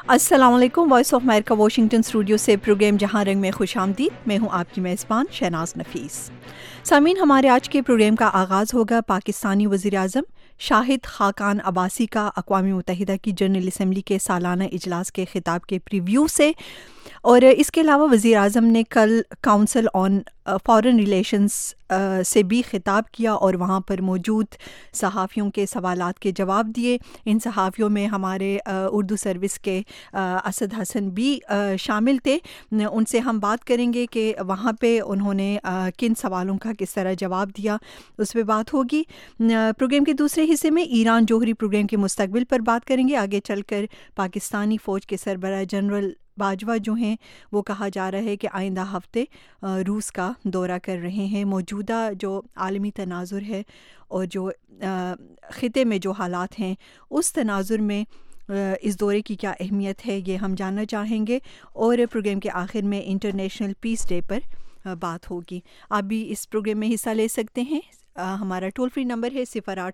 अस्सलाम वालेकुम। Voice of America Washington studio से प्रोग्राम जहां रंग में खुश आमदीद। मैं हूं आपकी मेज़बान शहनाज नफीस। सामीन, हमारे आज के प्रोग्राम का आगाज़ होगा पाकिस्तानी वज़ीर-ए-आज़म शाहिद खाकान अब्बासी का अक़वाम मुत्तहिदा की जनरल असम्बली के सालाना इजलास के खिताब के प्रीव्यू से। और इसके अलावा वज़ीर-ए-आज़म ने कल काउंसिल ऑन फ़ॉरेन रिलेशंस से भी ख़िताब किया और वहाँ पर मौजूद सहाफ़ियों के सवालात के जवाब दिए। इन सहाफ़ियों में हमारे उर्दू सर्विस के असद हसन भी शामिल थे। उनसे हम बात करेंगे कि वहाँ पे उन्होंने किन सवालों का किस तरह जवाब दिया, उस पर बात होगी। प्रोग्राम के दूसरे हिस्से में ईरान जोहरी प्रोग्राम के मुस्तकबिल पर बात करेंगे। आगे चलकर पाकिस्तानी फ़ौज के सरबराह जनरल बाजवा जो हैं वो कहा जा रहा है कि आइंदा हफ्ते रूस का दौरा कर रहे हैं। मौजूदा जो आलमी तनाज़ुर है और जो ख़िते में जो हालात हैं उस तनाज़ुर में इस दौरे की क्या अहमियत है, ये हम जानना चाहेंगे। और प्रोग्राम के आखिर में इंटरनेशनल पीस डे पर बात होगी। आप भी इस प्रोग्राम में हिस्सा ले सकते हैं। हमारा टोल फ्री नंबर है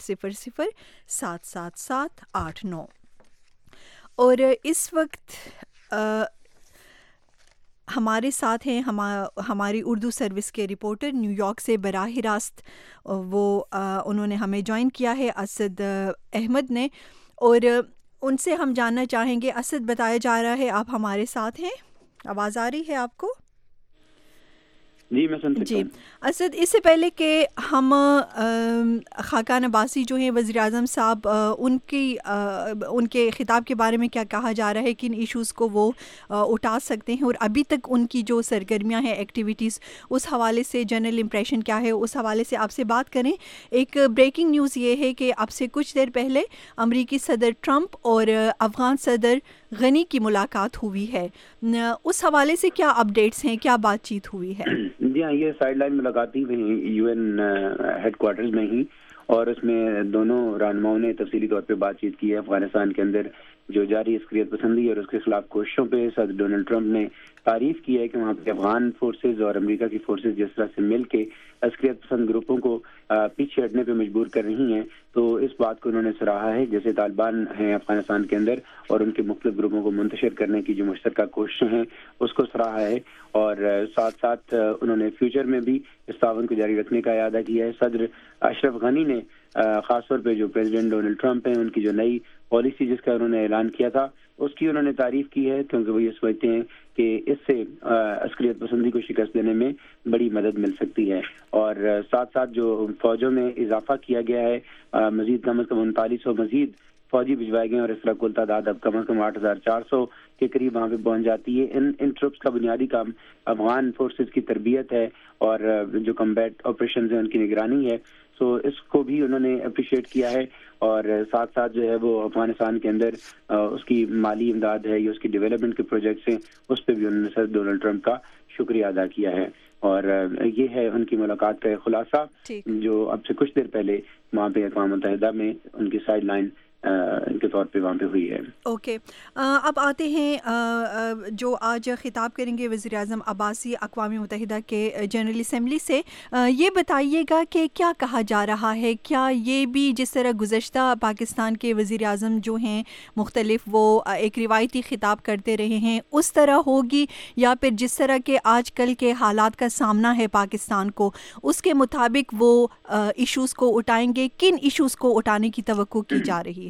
0800-777-89। और इस वक्त हमारे साथ हैं हमारी उर्दू सर्विस के रिपोर्टर न्यूयॉर्क से बराह रास्त उन्होंने हमें ज्वाइन किया है, असद अहमद ने। और उनसे हम जानना चाहेंगे। असद, बताया जा रहा है आप हमारे साथ हैं, आवाज़ आ रही है आपको? जी, मैं सुन सकता हूँ। असद, इससे पहले कि हम खाकान अब्बासी जो हैं वज़ीर आज़म साहब, उनके ख़िताब के बारे में क्या कहा जा रहा है, किन इश्यूज़ को वो उठा सकते हैं और अभी तक उनकी जो सरगर्मियाँ हैं, एक्टिविटीज़, उस हवाले से जनरल इम्प्रेशन क्या है, उस हवाले से आपसे बात करें। एक ब्रेकिंग न्यूज़ ये है कि अब से कुछ देर पहले अमरीकी सदर ट्रंप और अफ़गान सदर गनी की मुलाकात हुई है। उस हवाले से क्या अपडेट्स हैं, क्या बातचीत हुई है? जी हाँ, ये साइड लाइन मुलाकात हुई यूएन हेडक्वार्टर्स में ही, और उसमें दोनों रहनुमाओं ने तफसीली तौर पे बातचीत की है। अफगानिस्तान के अंदर जो जारी अस्करियत पसंदी और उसके खिलाफ कोशिशों पे सदर डोनाल्ड ट्रंप ने तारीफ की है कि वहाँ पे अफगान फोर्सेज और अमेरिका की फोर्सेज जिस तरह से मिल के अस्करियत पसंद ग्रुपों को पीछे हटने पे मजबूर कर रही हैं, तो इस बात को उन्होंने सराहा है। जैसे तालिबान हैं अफगानिस्तान के अंदर और उनके मुख्तलिफ ग्रुपों को मुंतशिर करने की जो मुश्तरका कोशिशें हैं उसको सराहा है। और साथ साथ उन्होंने फ्यूचर में भी इस ताउन को जारी रखने का इरादा किया है। सदर अशरफ गनी ने खासतौर पे जो प्रेसिडेंट डोनाल्ड ट्रंप हैं उनकी जो नई पॉलिसी जिसका उन्होंने ऐलान किया था उसकी उन्होंने तारीफ की है, क्योंकि वो ये समझते हैं कि इससे अस्करियत पसंदी को शिकस्त देने में बड़ी मदद मिल सकती है। और साथ साथ जो फौजों में इजाफा किया गया है, मजीद कम अज कम 3900 मजीद फौजी भिजवाए गए और इस तरह कुल तादाद अब कम अज कम 8400 के करीब वहाँ पे पहुंच जाती है। इन ट्रुप्स का बुनियादी काम अफगान फोर्सेज की तरबियत है और जो कम्बैट ऑपरेशन है उनकी निगरानी है। सो इसको भी उन्होंने अप्रिशिएट किया है। और साथ साथ जो है वो अफगानिस्तान के अंदर उसकी माली इमदाद है या उसकी डेवलपमेंट के प्रोजेक्ट्स हैं उस पर भी उन्होंने सर डोनाल्ड ट्रंप का शुक्रिया अदा किया है। और ये है उनकी मुलाकात का खुलासा जो अब से कुछ देर पहले वहाँ पे अक़वाम मुत्तहिदा में उनकी साइड लाइन के तौर पे वहाँ पे हुई है। ओके, अब आते हैं जो आज खिताब करेंगे वज़ीर आज़म अब्बासी अक़वाम मुत्तहिदा के जनरल असम्बली से। ये बताइएगा कि क्या कहा जा रहा है, क्या ये भी जिस तरह गुज़श्ता पाकिस्तान के वज़ीर आज़म जो हैं मुख्तलिफ वो एक रिवायती खिताब करते रहे हैं उस तरह होगी, या फिर जिस तरह के आजकल के हालात का सामना है पाकिस्तान को उसके मुताबिक वो इश्यूज़ को उठाएंगे? किन इश्यूज़ को उठाने की तवक्को की जा रही है?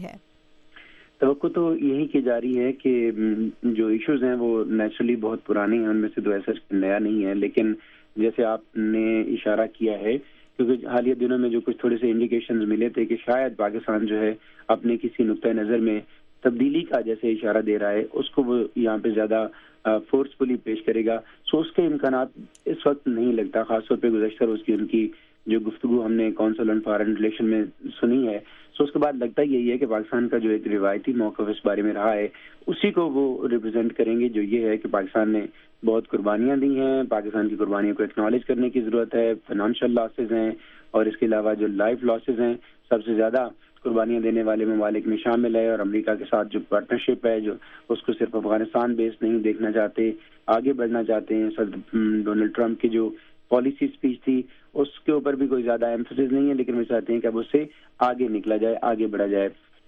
तवक्को तो यही की जा रही है कि जो इश्यूज हैं वो नेचुरली बहुत पुराने हैं, उनमें से तो ऐसा नया नहीं है। लेकिन जैसे आपने इशारा किया है, क्योंकि हालिया दिनों में जो कुछ थोड़े से इंडिकेशंस मिले थे कि शायद पाकिस्तान जो है अपने किसी नुक्ता नज़र में तब्दीली का जैसे इशारा दे रहा है उसको वो यहाँ पे ज़्यादा फोर्सफुली पेश करेगा। सो उसके इम्कानात इस वक्त नहीं लगता, खासतौर पर गुज़श्ता रोज़ की उनकी जो गुफ्तगू हमने काउंसिल ऑन फॉरेन रिलेशन में सुनी है। सो उसके बाद लगता यही है कि पाकिस्तान का जो एक रिवायती मौक़िफ़ इस बारे में रहा है उसी को वो रिप्रेजेंट करेंगे, जो ये है कि पाकिस्तान ने बहुत कुर्बानियाँ दी हैं, पाकिस्तान की कुर्बानियों को एक्नॉलेज करने की ज़रूरत है। फाइनेंशियल लॉसेज हैं और इसके अलावा जो लाइफ लॉसेज हैं सबसे ज़्यादा कुर्बानियाँ देने वाले ममालिक में शामिल है। और अमेरिका के साथ जो पार्टनरशिप है जो उसको सिर्फ अफगानिस्तान बेस्ड नहीं देखना चाहते, आगे बढ़ना चाहते हैं। सर डोनाल्ड ट्रंप की जो पॉलिसी स्पीच थी उसके ऊपर भी कोई ज़्यादा एम्फसिस नहीं है, लेकिन वो चाहते हैं कि अब उससे आगे निकला जाए, आगे बढ़ा जाए।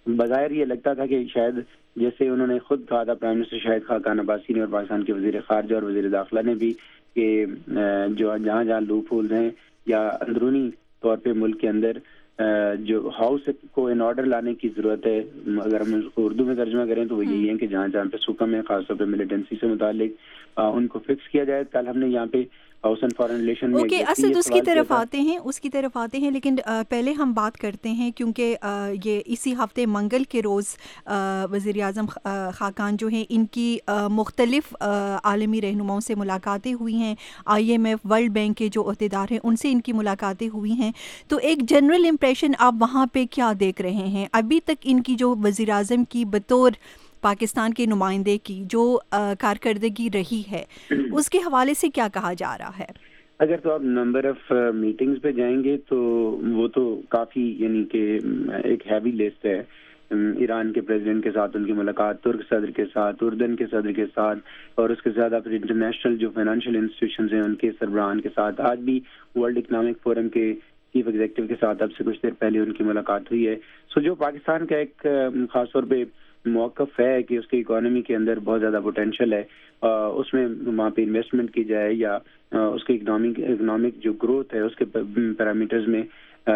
بظاہر یہ لگتا تھا کہ شاید جیسے انہوں نے خود کہا تھا پرائم منسٹر شاہد خاقان عباسی نے اور پاکستان کے وزیر خارجہ اور وزیر داخلہ نے بھی کہ جو جہاں جہاں لوپ ہولز ہیں یا اندرونی طور پہ ملک کے اندر جو ہاؤس کو ان آرڈر لانے کی ضرورت ہے، اگر ہم اس کو اردو میں ترجمہ کریں تو وہ یہی ہے کہ جہاں جہاں پہ سکم ہے خاص طور پہ ملیٹنسی سے متعلق ان کو فکس کیا جائے. کل ہم نے یہاں پہ ہاؤس اینڈ فارن ریلیشن میں اسد اس کی طرف آتے ہیں لیکن پہلے ہم بات کرتے ہیں کیونکہ یہ اسی ہفتے منگل کے روز وزیر اعظم خاقان جو ہیں ان کی مختلف عالمی رہنماؤں سے ملاقاتیں ہوئی ہیں، IMF ورلڈ بینک کے جو عہدیدار ہیں ان سے ان کی ملاقاتیں ہوئی ہیں. تو ایک جنرل امپریشن آپ وہاں پہ کیا دیکھ رہے ہیں؟ ابھی تک ان کی جو وزیر اعظم کی بطور پاکستان کے نمائندے کی جو کارکردگی رہی ہے اس کے حوالے سے کیا کہا جا رہا ہے؟ اگر تو آپ نمبر آف میٹنگز پہ جائیں گے تو وہ تو کافی یعنی کہ ایک ہیوی لسٹ ہے. ایران کے پریزیڈنٹ کے ساتھ ان کی ملاقات، ترک صدر کے ساتھ، اردن کے صدر کے ساتھ، اور اس کے زیادہ پھر انٹرنیشنل جو فائنینشیل انسٹیٹیوشنز ہیں ان کے سربراہان کے ساتھ. آج بھی ورلڈ اکنامک فورم کے چیف ایگزیکٹو کے ساتھ اب سے کچھ دیر پہلے ان کی ملاقات ہوئی ہے. سو جو پاکستان کا ایک خاص طور پہ موقف ہے کہ اس کی اکانومی کے اندر بہت زیادہ پوٹینشیل ہے، اس میں وہاں پہ انویسٹمنٹ کی جائے یا اس کے اکنامک جو گروتھ ہے اس کے پیرامیٹرز میں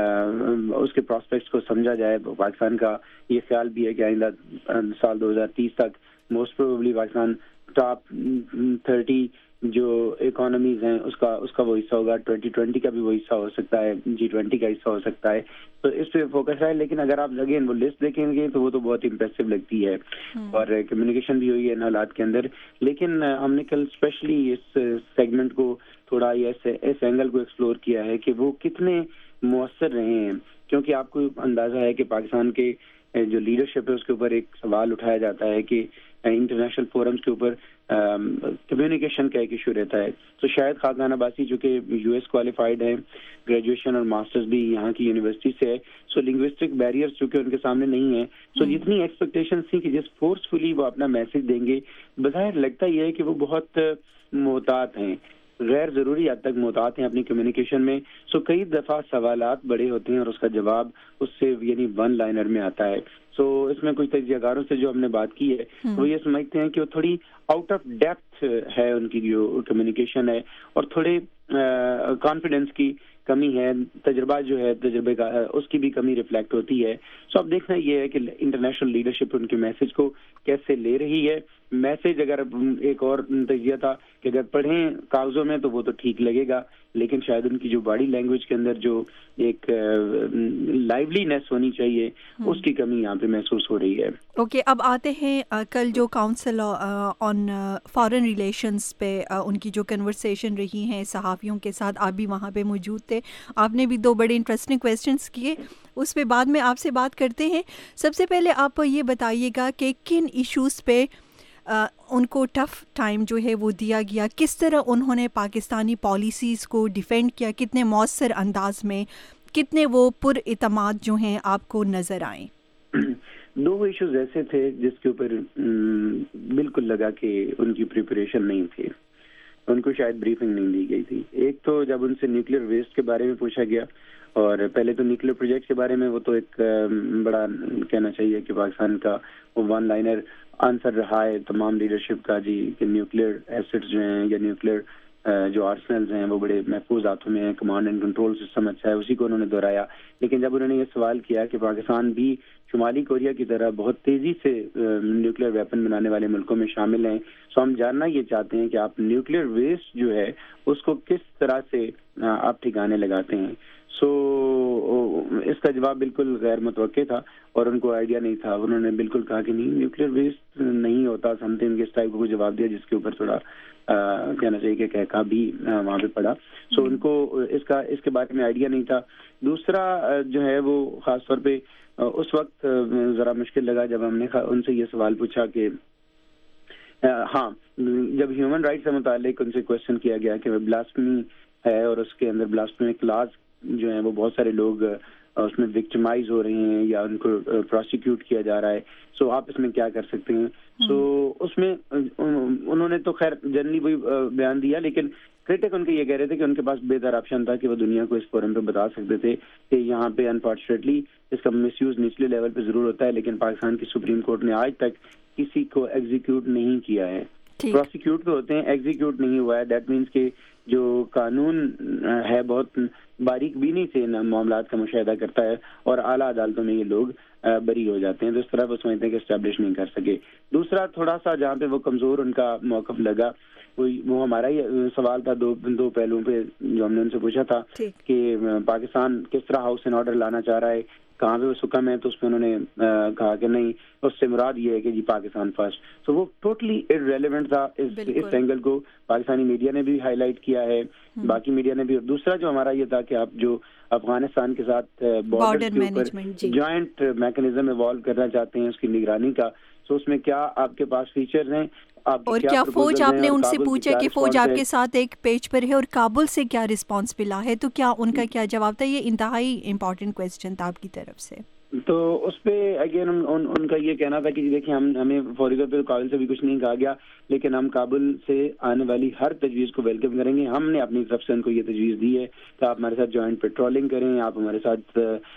اس کے پراسپیکٹس کو سمجھا جائے. پاکستان کا یہ خیال بھی ہے کہ آئندہ سال 2030 تک موسٹ پروبیبلی پاکستان ٹاپ 30 جو اکانومیز ہیں اس کا وہ حصہ ہوگا. 2020 کا بھی وہ حصہ ہو سکتا ہے، G20 کا حصہ ہو سکتا ہے. تو اس پہ فوکس ہے. لیکن اگر آپ اگین وہ لسٹ دیکھیں گے تو وہ تو بہت امپریسو لگتی ہے اور کمیونیکیشن بھی ہوئی ہے ان حالات کے اندر. لیکن ہم نے کل اسپیشلی اس سیگمنٹ کو تھوڑا اس اینگل کو ایکسپلور کیا ہے کہ وہ کتنے مؤثر رہے ہیں، کیونکہ آپ کو اندازہ ہے کہ پاکستان کے جو لیڈرشپ ہے اس کے اوپر ایک سوال اٹھایا جاتا ہے کہ انٹرنیشنل فورمز کے اوپر کمیونیکیشن کا ایک ایشو رہتا ہے. تو شاید خاقان عباسی جو کہ US کوالیفائڈ ہیں، گریجویشن اور ماسٹرز بھی یہاں کی یونیورسٹی سے ہے، سو لنگوسٹک بیریئرز چونکہ ان کے سامنے نہیں ہیں، سو جتنی ایکسپیکٹیشنز تھیں کہ جس فورسفلی وہ اپنا میسج دیں گے، بظاہر لگتا یہ ہے کہ وہ بہت محتاط ہیں، غیر ضروری حد تک محتاط ہیں اپنی کمیونیکیشن میں. سو کئی دفعہ سوالات بڑے ہوتے ہیں اور اس کا جواب اس سے یعنی ون لائنر میں آتا ہے. سو اس میں کچھ تجزیہ کاروں سے جو ہم نے بات کی ہے وہ یہ سمجھتے ہیں کہ وہ تھوڑی آؤٹ آف ڈیپتھ ہے ان کی جو کمیونیکیشن ہے اور تھوڑے کانفیڈنس کی کمی ہے، تجربہ جو ہے تجربے کا اس کی بھی کمی ریفلیکٹ ہوتی ہے. سو اب دیکھنا یہ ہے کہ انٹرنیشنل لیڈرشپ ان کے میسج کو کیسے لے رہی ہے. میسج اگر ایک اور تجزیہ تھا کہ اگر پڑھیں کاغذوں میں تو وہ تو ٹھیک لگے گا، لیکن شاید ان کی جو باڈی لینگویج کے اندر جو ایک لائیولی نیس ہونی چاہیے اس کی کمی یہاں پہ محسوس ہو رہی ہے. اوکے، اب آتے ہیں کل جو کاؤنسل آن فارن ریلیشنز پہ ان کی جو کنورسیشن رہی ہیں صحافیوں کے ساتھ، آپ بھی وہاں پہ موجود تھے، آپ نے بھی 2 بڑے انٹرسٹنگ کویسچنس کیے، اس پہ بعد میں آپ سے بات کرتے ہیں. سب سے پہلے آپ یہ بتائیے گا کہ کن ایشوز پہ ان کو ٹف ٹائم جو ہے وہ دیا گیا، کس طرح انہوں نے پاکستانی پالیسیز کو ڈیفینڈ کیا، کتنے مؤثر انداز میں، کتنے وہ پر اعتماد جو ہیں آپ کو نظر آئیں؟ 2 ایشوز ایسے تھے جس کے اوپر بالکل لگا کہ ان کی پریپریشن نہیں تھی، ان کو شاید بریفنگ نہیں دی گئی تھی. ایک تو جب ان سے نیوکلیر ویسٹ کے بارے میں پوچھا گیا، اور پہلے تو نیوکلیر پروجیکٹ کے بارے میں وہ تو ایک بڑا کہنا چاہیے کہ پاکستان کا وہ ون لائنر آنسر رہا ہے تمام لیڈرشپ کا، جی کہ نیوکلیر ایسٹس جو ہیں یا نیوکلیر جو آرسنلز ہیں وہ بڑے محفوظ ہاتھوں میں ہیں، کمانڈ اینڈ کنٹرول سسٹم اچھا ہے، اسی کو انہوں نے دہرایا. لیکن جب انہوں نے یہ سوال کیا کہ پاکستان بھی شمالی کوریا کی طرح بہت تیزی سے نیوکلیر ویپن بنانے والے ملکوں میں شامل ہیں، سو ہم جاننا یہ چاہتے ہیں کہ آپ نیوکلیر ویسٹ جو ہے اس کو کس طرح سے آپ ٹھکانے لگاتے ہیں. سو اس کا جواب بالکل غیر متوقع تھا اور ان کو آئیڈیا نہیں تھا. انہوں نے بالکل کہا کہ نہیں نیوکلیر ویسٹ نہیں ہوتا، سم تھنگ اس ٹائپ کو جواب دیا جس کے اوپر تھوڑا کہنا چاہیے کہ کہکا بھی وہاں پہ پڑا. سو ان کو اس کے بارے میں آئیڈیا نہیں تھا. دوسرا جو ہے وہ خاص طور پہ اس وقت ذرا مشکل لگا جب ہم نے ان سے یہ سوال پوچھا کہ ہاں جب ہیومن رائٹ سے متعلق ان سے کوشچن کیا گیا کہ بلاسفیمی ہے اور اس کے اندر بلاسفیمی کلاز جو ہیں وہ بہت سارے لوگ اس میں وکٹمائز ہو رہے ہیں یا ان کو پروسیکیوٹ کیا جا رہا ہے، سو آپ اس میں کیا کر سکتے ہیں. سو اس میں انہوں نے تو خیر جنرلی وہی بیان دیا، لیکن کرٹک ان کے یہ کہہ رہے تھے کہ ان کے پاس بہتر آپشن تھا کہ وہ دنیا کو اس فورم پہ بتا سکتے تھے کہ یہاں پہ انفارچونیٹلی اس کا مس یوز نچلے لیول پہ ضرور ہوتا ہے، لیکن پاکستان کی سپریم کورٹ نے آج تک کسی کو ایگزیکیوٹ نہیں کیا ہے. پروسیکیوٹ تو ہوتے ہیں، ایگزیکیوٹ نہیں ہوا ہے. دیٹ مینس کہ جو قانون ہے بہت باریک بینی سے ان معاملات کا مشاہدہ کرتا ہے اور اعلیٰ عدالتوں میں یہ لوگ بری ہو جاتے ہیں. تو اس طرح وہ سمجھتے ہیں کہ اسٹیبلش نہیں کر سکے. دوسرا تھوڑا سا جہاں پہ وہ کمزور ان کا موقف لگا وہ ہمارا ہی سوال تھا دو پہلوؤں پہ جو ہم نے ان سے پوچھا تھا کہ پاکستان کس طرح ہاؤس اینڈ آرڈر لانا چاہ رہا ہے، کہاں پہ وہ سکم ہے. تو اس میں انہوں نے کہا کہ نہیں، اس سے مراد یہ ہے کہ جی پاکستان فرسٹ. تو وہ ٹوٹلی ارریلیونٹ تھا اس اینگل کو پاکستانی میڈیا نے بھی ہائی لائٹ کیا ہے، باقی میڈیا نے بھی. اور دوسرا جو ہمارا یہ تھا کہ آپ جو افغانستان کے ساتھ بارڈر کے اوپر جوائنٹ میکنزم ایوالو کرنا چاہتے ہیں اس کی نگرانی کا، تو اس میں کیا آپ کے پاس فیچرز ہیں، اور کیا فوج، آپ نے ان سے پوچھا کہ فوج آپ کے ساتھ ایک پیج پر ہے، اور کابل سے کیا رسپانس ملا ہے، تو کیا ان کا کیا جواب تھا؟ یہ انتہائی امپورٹنٹ کویسچن تھا آپ کی طرف سے. تو اس پہ اگین ان کا یہ کہنا تھا کہ دیکھیں ہمیں فوری طور پہ کابل سے بھی کچھ نہیں کہا گیا، لیکن ہم کابل سے آنے والی ہر تجویز کو ویلکم کریں گے. ہم نے اپنی طرف سے ان کو یہ تجویز دی ہے کہ آپ ہمارے ساتھ جوائنٹ پیٹرولنگ کریں، آپ ہمارے ساتھ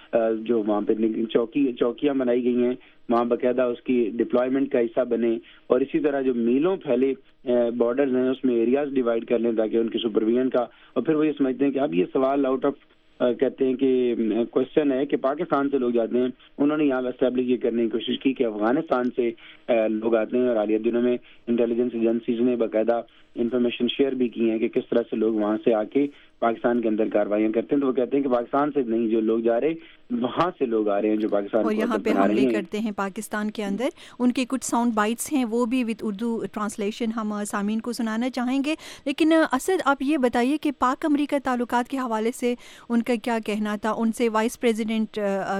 جو وہاں پہ چوکیاں بنائی گئی ہیں وہاں باقاعدہ اس کی ڈپلائمنٹ کا حصہ بنے، اور اسی طرح جو میلوں پھیلے بارڈرز ہیں اس میں ایریاز ڈیوائڈ کر لیں تاکہ ان کی سپرویژن کا. اور پھر وہ یہ سمجھتے ہیں کہ اب یہ سوال آؤٹ آف کہتے ہیں کہ کوشچن ہے کہ پاکستان سے لوگ جاتے ہیں. انہوں نے یہاں اسٹیبلش یہ کرنے کی کوشش کی کہ افغانستان سے لوگ آتے ہیں، اور حالیہ دنوں میں انٹیلیجنس ایجنسیز نے باقاعدہ انفارمیشن شیئر بھی کی ہیں کہ کس طرح سے لوگ وہاں سے آ کے پاکستان کے اندر کاروائیاں کرتے ہیں. تو وہ کہتے ہیں کہ پاکستان سے نہیں، جو لوگ جا رہے وہاں سے لوگ آ رہے ہیں جو پاکستان اور یہاں پہ حملے کرتے ہیں پاکستان کے اندر. ان کے کچھ ساؤنڈ بائٹس ہیں، وہ بھی وتھ اردو ٹرانسلیشن ہم سامعین کو سنانا چاہیں گے. لیکن اسد، آپ یہ بتائیے کہ پاک امریکہ تعلقات کے حوالے سے ان کا کیا کہنا تھا؟ ان سے وائس پریزیڈنٹ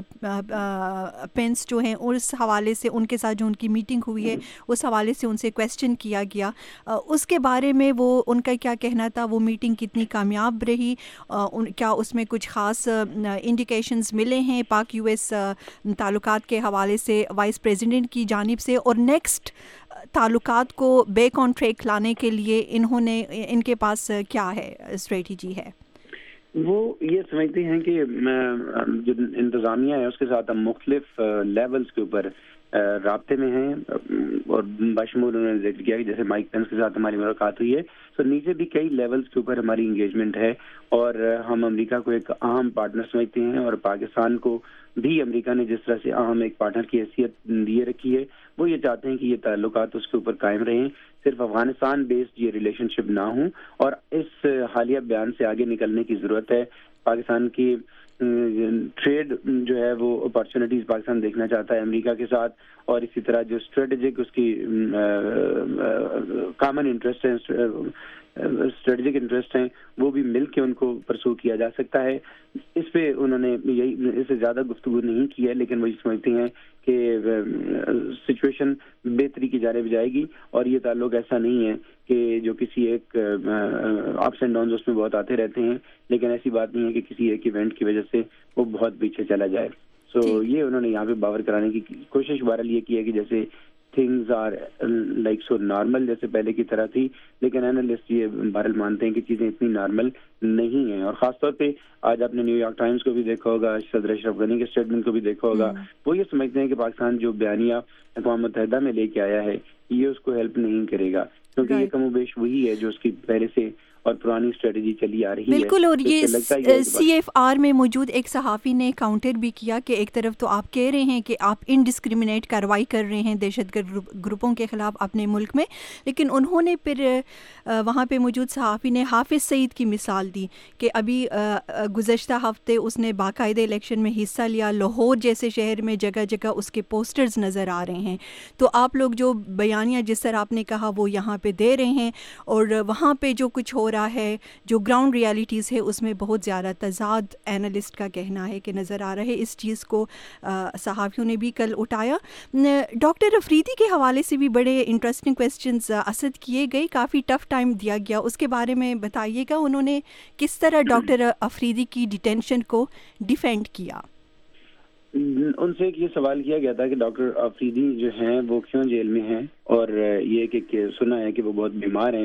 پینس جو ہیں اس حوالے سے ان کے ساتھ جو ان کی میٹنگ ہوئی ہے اس حوالے سے ان سے کویسچن کیا گیا، اس کے بارے میں وہ ان کا کیا کہنا تھا؟ وہ میٹنگ کتنی کامیاب رہی؟ کیا اس میں کچھ خاص انڈیکیشنز ملے ہیں پاک یو ایس تعلقات کے حوالے سے وائس پریزیڈنٹ کی جانب سے؟ اور نیکسٹ تعلقات کو بیک آن ٹریک لانے کے لیے ان کے پاس کیا ہے اسٹریٹجی ہے؟ وہ یہ سمجھتے ہیں کہ جو انتظامیہ ہے اس کے ساتھ ہم مختلف لیولز کے اوپر رابطے میں ہیں، اور بشمول انہوں نے ذکر کیا کہ جیسے مائک پینس کے ساتھ ہماری ملاقات ہوئی ہے، تو نیچے بھی کئی لیولز کے اوپر ہماری انگیجمنٹ ہے، اور ہم امریکہ کو ایک اہم پارٹنر سمجھتے ہیں، اور پاکستان کو بھی امریکہ نے جس طرح سے اہم ایک پارٹنر کی حیثیت دیے رکھی ہے، وہ یہ چاہتے ہیں کہ یہ تعلقات اس کے اوپر قائم رہیں، صرف افغانستان بیسڈ یہ ریلیشن شپ نہ ہوں. اور اس حالیہ بیان سے آگے نکلنے کی ضرورت ہے. پاکستان کی ٹریڈ جو ہے وہ اپارچونیٹیز پاکستان دیکھنا چاہتا ہے امریکہ کے ساتھ، اور اسی طرح جو اسٹریٹجک اس کی کامن انٹرسٹ ہیں، اسٹریٹجک انٹرسٹ ہیں، وہ بھی مل کے ان کو پرسو کیا جا سکتا ہے. اس پہ انہوں نے اس سے زیادہ گفتگو نہیں کی ہے، لیکن وہ یہ سمجھتے ہیں کہ سچویشن بہتری کی جانب جائے گی، اور یہ تعلق ایسا نہیں ہے کہ جو کسی ایک اپس اینڈ ڈاؤنز اس میں بہت آتے رہتے ہیں، لیکن ایسی بات نہیں ہے کہ کسی ایک ایونٹ کی وجہ سے وہ بہت پیچھے چلا جائے. یہ انہوں نے یہاں پہ باور کرانے کی کوشش بہرحال یہ کی ہے کہ جیسے things are like so normal, جیسے پہلے کی طرح تھی، لیکن اینالسٹ یہ بہرحال مانتے ہیں کہ چیزیں اتنی نارمل نہیں ہیں. اور خاص طور پہ آج آپ نے نیو یارک ٹائمز کو بھی دیکھا ہوگا، صدر اشرف غنی کے اسٹیٹمنٹ کو بھی دیکھا ہوگا، وہ یہ سمجھتے ہیں کہ پاکستان جو بیانیہ اقوام متحدہ میں لے کے آیا ہے یہ اس کو ہیلپ نہیں کرے گا، کیونکہ یہ کم و بیش وہی ہے جو اس کی پہلے سے اور پرانی اسٹریٹجی چلی آ رہی ہے. بالکل. اور یہ سی ایف آر میں موجود ایک صحافی نے کاؤنٹر بھی کیا کہ ایک طرف تو آپ کہہ رہے ہیں کہ آپ انڈسکریمنیٹ کارروائی کر رہے ہیں دہشت گرد گروپوں کے خلاف اپنے ملک میں، لیکن انہوں نے پھر وہاں پہ موجود صحافی نے حافظ سعید کی مثال دی کہ ابھی گزشتہ ہفتے اس نے باقاعدہ الیکشن میں حصہ لیا، لاہور جیسے شہر میں جگہ جگہ اس کے پوسٹرز نظر آ رہے ہیں. تو آپ لوگ جو بیانیہ جس طرح آپ نے کہا وہ یہاں پہ دے رہے ہیں، اور وہاں پہ جو کچھ ہو رہا ہے، جو گراؤنڈ ریالٹیز ہے، اس میں بہت زیادہ تضاد اینالسٹ کا کہنا ہے کہ نظر آ رہا ہے. اس چیز کو صحافیوں نے بھی کل اٹھایا. ڈاکٹر افریدی کے حوالے سے بھی بڑے انٹرسٹنگ کویسچنز اسد کیے گئے، کافی ٹف ٹائم دیا گیا، اس کے بارے میں بتائیے گا انہوں نے کس طرح ڈاکٹر افریدی کی ڈیٹینشن کو ڈیفینڈ کیا؟ ان سے یہ سوال کیا گیا تھا کہ ڈاکٹر افریدی جو ہیں وہ کیوں جیل میں ہیں، اور یہ کہ سنا ہے کہ وہ بہت بیمار ہیں.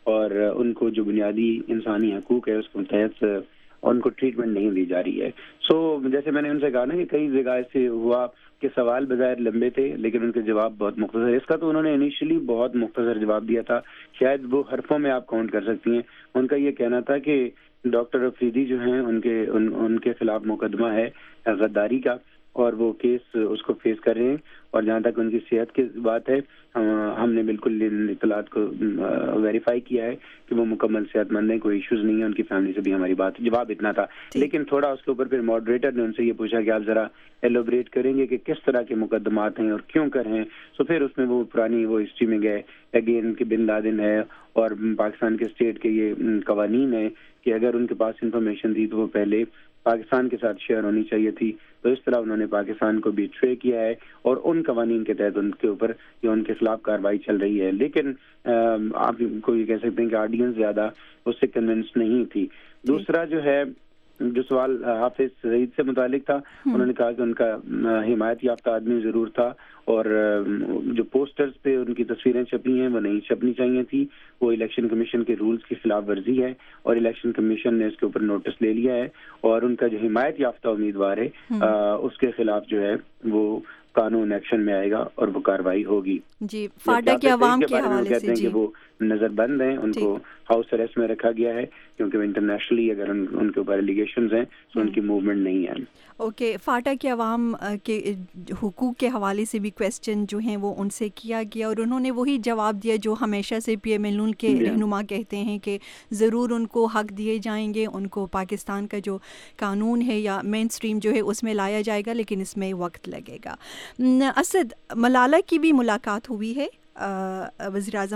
اور ان کو جو بنیادی انسانی حقوق ہے اس کے تحت ان کو ٹریٹمنٹ نہیں دی جا رہی ہے. سو جیسے میں نے ان سے کہا نا کہ کئی جگہ سے ہوا کہ سوال بظاہر لمبے تھے لیکن ان کے جواب بہت مختصر. اس کا تو انہوں نے انیشلی بہت مختصر جواب دیا تھا, شاید وہ حرفوں میں آپ کاؤنٹ کر سکتی ہیں. ان کا یہ کہنا تھا کہ ڈاکٹر افریدی جو ہیں ان کے خلاف مقدمہ ہے غداری کا, اور وہ کیس اس کو فیس کر رہے ہیں, اور جہاں تک ان کی صحت کی بات ہے ہم نے بالکل ان اطلاعات کو ویریفائی کیا ہے کہ وہ مکمل صحت مند ہیں, کوئی ایشوز نہیں ہے. ان کی فیملی سے بھی ہماری بات, جواب اتنا تھا. لیکن تھوڑا اس کے اوپر پھر ماڈریٹر نے ان سے یہ پوچھا کہ آپ ذرا ایلوبریٹ کریں گے کہ کس طرح کے مقدمات ہیں اور کیوں کر ہیں. سو پھر اس میں وہ پرانی وہ ہسٹری میں گئے اگین کہ بن لادن ہے اور پاکستان کے اسٹیٹ کے یہ قوانین ہیں کہ اگر ان کے پاس انفارمیشن تھی تو وہ پہلے پاکستان کے ساتھ شیئر ہونی چاہیے تھی. تو اس طرح انہوں نے پاکستان کو بیٹرے کیا ہے اور ان قوانین کے تحت ان کے اوپر یا ان کے خلاف کارروائی چل رہی ہے. لیکن آپ کو یہ کہہ سکتے ہیں کہ آڈینس زیادہ اس سے کنونس نہیں تھی. دوسرا جو ہے جو سوال حافظ سعید سے متعلق تھا, انہوں نے کہا کہ ان کا حمایت یافتہ آدمی ضرور تھا اور جو پوسٹرز پہ ان کی تصویریں چھپی ہیں وہ نہیں چھپنی چاہیے تھی. وہ الیکشن کمیشن کے رولز کی خلاف ورزی ہے اور الیکشن کمیشن نے اس کے اوپر نوٹس لے لیا ہے, اور ان کا جو حمایت یافتہ امیدوار ہے اس کے خلاف جو ہے وہ قانون ایکشن میں آئے گا اور وہ کارروائی ہوگی. جی, فاٹا کے عوام کے حوالے سے کہ وہ نظر بند ہیں, ان کو ہاؤس اریسٹ میں رکھا گیا ہے کیونکہ وہ انٹرنیشنلی اگر ان کے اوپر الیگیشنز ہیں تو ان کی موومنٹ نہیں ہے. اوکے, فاٹا کے عوام کے حقوق کے حوالے سے بھی کویسچن جو ہیں وہ ان سے کیا گیا اور انہوں نے وہی جواب دیا جو ہمیشہ سے پی ایم ایل این کے رہنما کہتے ہیں کہ ضرور ان کو حق دیے جائیں گے, ان کو پاکستان کا جو قانون ہے یا مین اسٹریم جو ہے اس میں لایا جائے گا, لیکن اس میں وقت لگے گا. اسد, ملالہ کی بھی ملاقات ہوئی ہے وزیر اعظم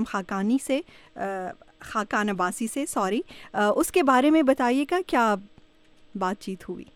خاقان عباسی سے, اس کے بارے میں بتائیے گا کیا بات چیت ہوئی؟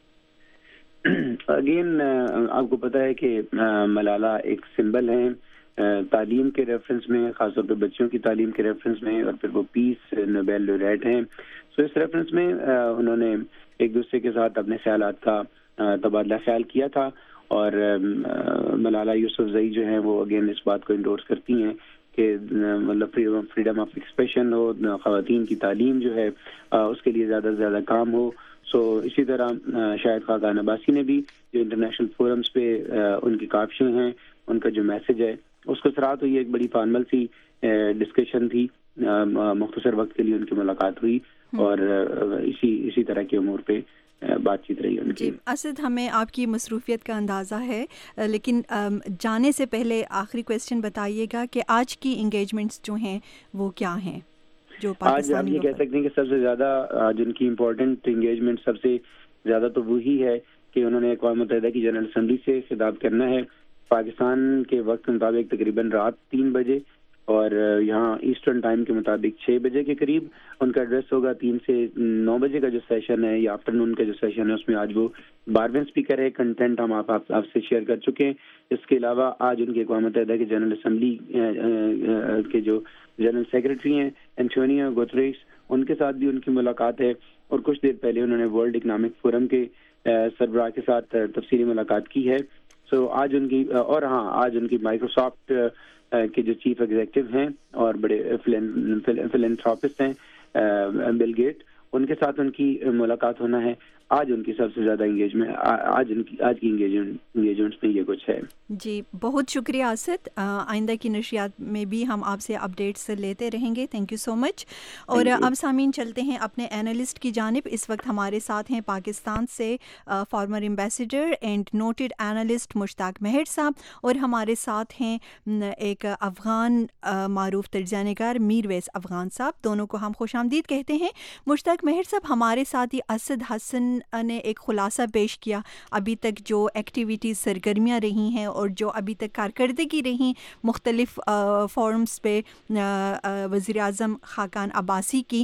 اگین آپ کو پتہ ہے کہ ملالہ ایک سمبل ہیں تعلیم کے ریفرنس میں, خاص طور پہ بچوں کی تعلیم کے ریفرنس میں, اور پھر وہ پیس نوبیل لوریٹ ہیں. سو اس ریفرنس میں انہوں نے ایک دوسرے کے ساتھ اپنے خیالات کا تبادلہ خیال کیا تھا, اور ملالہ یوسفزئی جو ہیں وہ اگین اس بات کو انڈورس کرتی ہیں کہ مطلب فریڈم آف ایکسپریشن ہو, خواتین کی تعلیم جو ہے اس کے لیے زیادہ سے زیادہ کام ہو. سو اسی طرح شاہد خاقان عباسی نے بھی جو انٹرنیشنل فورمز پہ ان کی کاوشیں ہیں, ان کا جو میسج ہے اس کو سراہا, تو یہ ایک بڑی فارمل سی ڈسکشن تھی, مختصر وقت کے لیے ان کی ملاقات ہوئی اور اسی طرح کے امور پہ بات چیت رہی ان کی. جی اسد, ہمیں آپ کی مصروفیت کا اندازہ ہے, لیکن جانے سے پہلے آخری کویسچن بتائیے گا کہ آج کی انگیجمنٹس جو ہیں وہ کیا ہیں جو آج آپ یہ کہہ سکتے ہیں کہ سب سے زیادہ آج ان کی امپورٹنٹ انگیجمنٹ سب سے زیادہ تو وہی ہے کہ انہوں نے اقوام متحدہ کی جنرل اسمبلی سے خطاب کرنا ہے پاکستان کے وقت کے مطابق تقریباً رات 3 بجے, اور یہاں ایسٹرن ٹائم کے مطابق 6 بجے کے قریب ان کا ایڈریس ہوگا. 3 سے 9 بجے کا جو سیشن ہے یا آفٹرنون کا جو سیشن ہے اس میں آج وہ 12ویں اسپیکر ہے. کنٹینٹ ہم آپ سے شیئر کر چکے ہیں. اس کے علاوہ آج ان کے اقوام متحدہ کے جنرل اسمبلی کے جو جنرل سیکرٹری ہیں اینٹونیو گوتریس, ان کے ساتھ بھی ان کی ملاقات ہے, اور کچھ دیر پہلے انہوں نے ورلڈ اکنامک فورم کے سربراہ کے ساتھ تفصیلی ملاقات کی ہے. سو آج ان کی آج ان کی مائکروسافٹ کے جو چیف ایگزیکٹو ہیں اور بڑے فلینتھراپسٹ ہیں بل گیٹ, ان کے ساتھ ان کی ملاقات ہونا ہے. آج ان کی سب سے زیادہ انگیجمنٹ آج کی انگیجمنٹس میں یہ کچھ ہے. جی بہت شکریہ اسد, آئندہ کی نشریات میں بھی ہم آپ سے اپڈیٹس لیتے رہیں گے. Thank you so much. اور اب سامعین چلتے ہیں اپنے اینالسٹ کی جانب. اس وقت ہمارے ساتھ ہیں پاکستان سے former ambassador and noted analyst Mushtaq Mehr sahib, اور ہمارے ساتھ ہیں ایک افغان معروف تجزیہ نگار میرویس افغان صاحب. دونوں کو ہم خوش آمدید کہتے ہیں. مشتاق مہر صاحب, ہمارے ساتھ ہی اسد حسن نے ایک خلاصہ پیش کیا ابھی تک جو ایکٹیویٹیز سرگرمیاں رہی ہیں اور جو ابھی تک کارکردگی رہی مختلف فورمز پہ وزیر اعظم خاقان عباسی کی.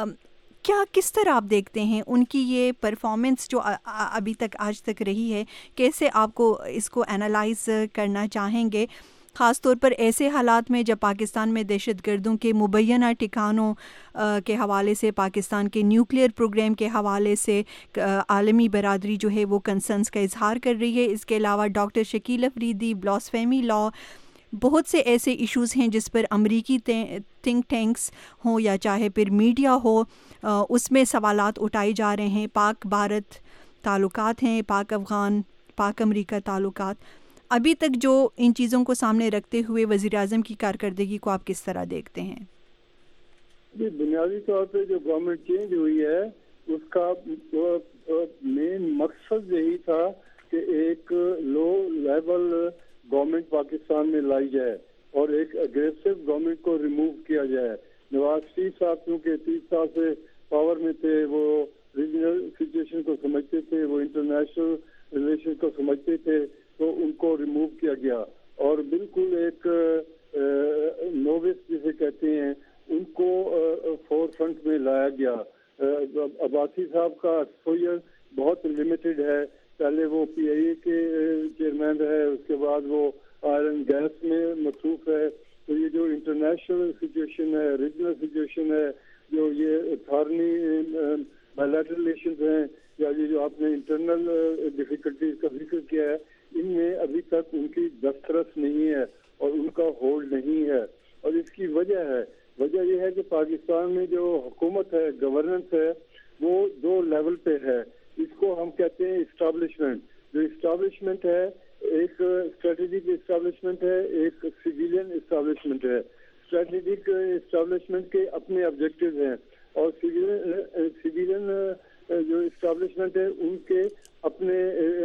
کس طرح آپ دیکھتے ہیں ان کی یہ پرفارمنس جو ابھی تک آج تک رہی ہے, کیسے آپ کو اس کو انالائز کرنا چاہیں گے, خاص طور پر ایسے حالات میں جب پاکستان میں دہشت گردوں کے مبینہ ٹھکانوں کے حوالے سے, پاکستان کے نیوکلیئر پروگرام کے حوالے سے عالمی برادری جو ہے وہ کنسرنس کا اظہار کر رہی ہے. اس کے علاوہ doctor Shakeel Afridi, blasphemy law, بہت سے ایسے ایشوز ہیں جس پر امریکی تھنک ٹینکس ہوں یا چاہے پھر میڈیا ہو، اس میں سوالات اٹھائے جا رہے ہیں. پاک بھارت تعلقات ہیں، پاک افغان، پاک امریکہ تعلقات. ابھی تک جو ان چیزوں کو سامنے رکھتے ہوئے وزیر اعظم کی کارکردگی کو آپ کس طرح دیکھتے ہیں؟ بنیادی طور پہ جو گورنمنٹ چینج ہوئی ہے اس کا مین مقصد یہی تھا کہ ایک لو لیول گورنمنٹ پاکستان میں لائی جائے اور ایک اگریسو گورنمنٹ کو ریموو کیا جائے. نواز شریف صاحب کیونکہ 30 سال سے پاور میں تھے، وہ ریجنل سچویشن کو سمجھتے تھے، وہ انٹرنیشنل ریلیشن کو سمجھتے تھے، تو ان کو ریموو کیا گیا اور بالکل ایک نووس جسے کہتے ہیں ان کو فور فرنٹ میں لایا گیا. عباسی صاحب کا ایکسپوجر بہت لمیٹڈ ہے. پہلے وہ پی آئی اے کے چیئرمین رہے، اس کے بعد وہ آئرن گیس میں مصروف ہے. تو یہ جو انٹرنیشنل سچویشن ہے، ریجنل سچویشن ہے، جو یہ تھارنی بائیلیٹرل ریلیشنز ہیں، یا یہ جو آپ نے انٹرنل ڈیفیکلٹیز کا ذکر کیا ہے، ان میں ابھی تک ان کی دسترس نہیں ہے اور ان کا ہولڈ نہیں ہے. اور اس کی وجہ یہ ہے کہ پاکستان میں جو حکومت ہے، گورننس ہے، وہ 2 لیول پہ ہے. اس کو ہم کہتے ہیں اسٹیبلشمنٹ. جو اسٹیبلشمنٹ ہے ایک اسٹریٹجک اسٹیبلشمنٹ ہے، ایک سویلین اسٹیبلشمنٹ ہے. اسٹریٹجک اسٹیبلشمنٹ کے اپنے آبجیکٹیوز ہیں اور سویلین جو اسٹیبلشمنٹ ہے ان کے اپنے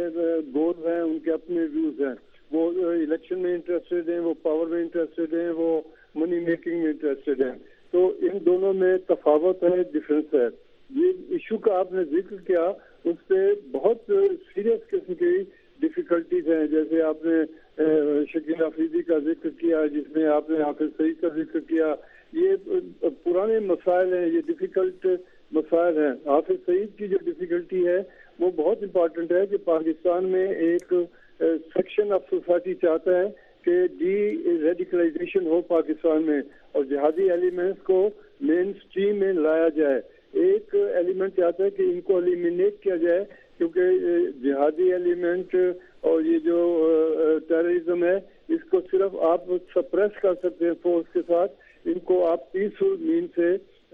گول ہیں، ان کے اپنے ویوز ہیں. وہ الیکشن میں انٹرسٹڈ ہیں، وہ پاور میں انٹرسٹڈ ہیں، وہ منی میکنگ میں انٹرسٹڈ ہیں. تو ان دونوں میں تفاوت ہے، ڈفرینس ہے. یہ ایشو کا آپ نے ذکر کیا، اس پہ بہت سیریس قسم کی ڈیفیکلٹیز ہیں. جیسے آپ نے شکیل آفریدی کا ذکر کیا، جس میں آپ نے حافظ سعید کا ذکر کیا. یہ پرانے مسائل ہیں، یہ ڈیفیکلٹ مسائل ہیں. حافظ سعید کی جو ڈیفیکلٹی ہے وہ بہت امپورٹنٹ ہے کہ پاکستان میں ایک سیکشن آف سوسائٹی چاہتا ہے کہ ڈی ریڈیکلائزیشن ہو پاکستان میں اور جہادی ایلیمنٹس کو مین اسٹریم میں لایا جائے. ایک ایلیمنٹ چاہتا ہے کہ ان کو ایلیمینیٹ کیا جائے، کیونکہ جہادی ایلیمنٹ اور یہ جو ٹیررزم ہے اس کو صرف آپ سپریس کر سکتے ہیں فورس کے ساتھ. ان کو آپ پیسفل مین سے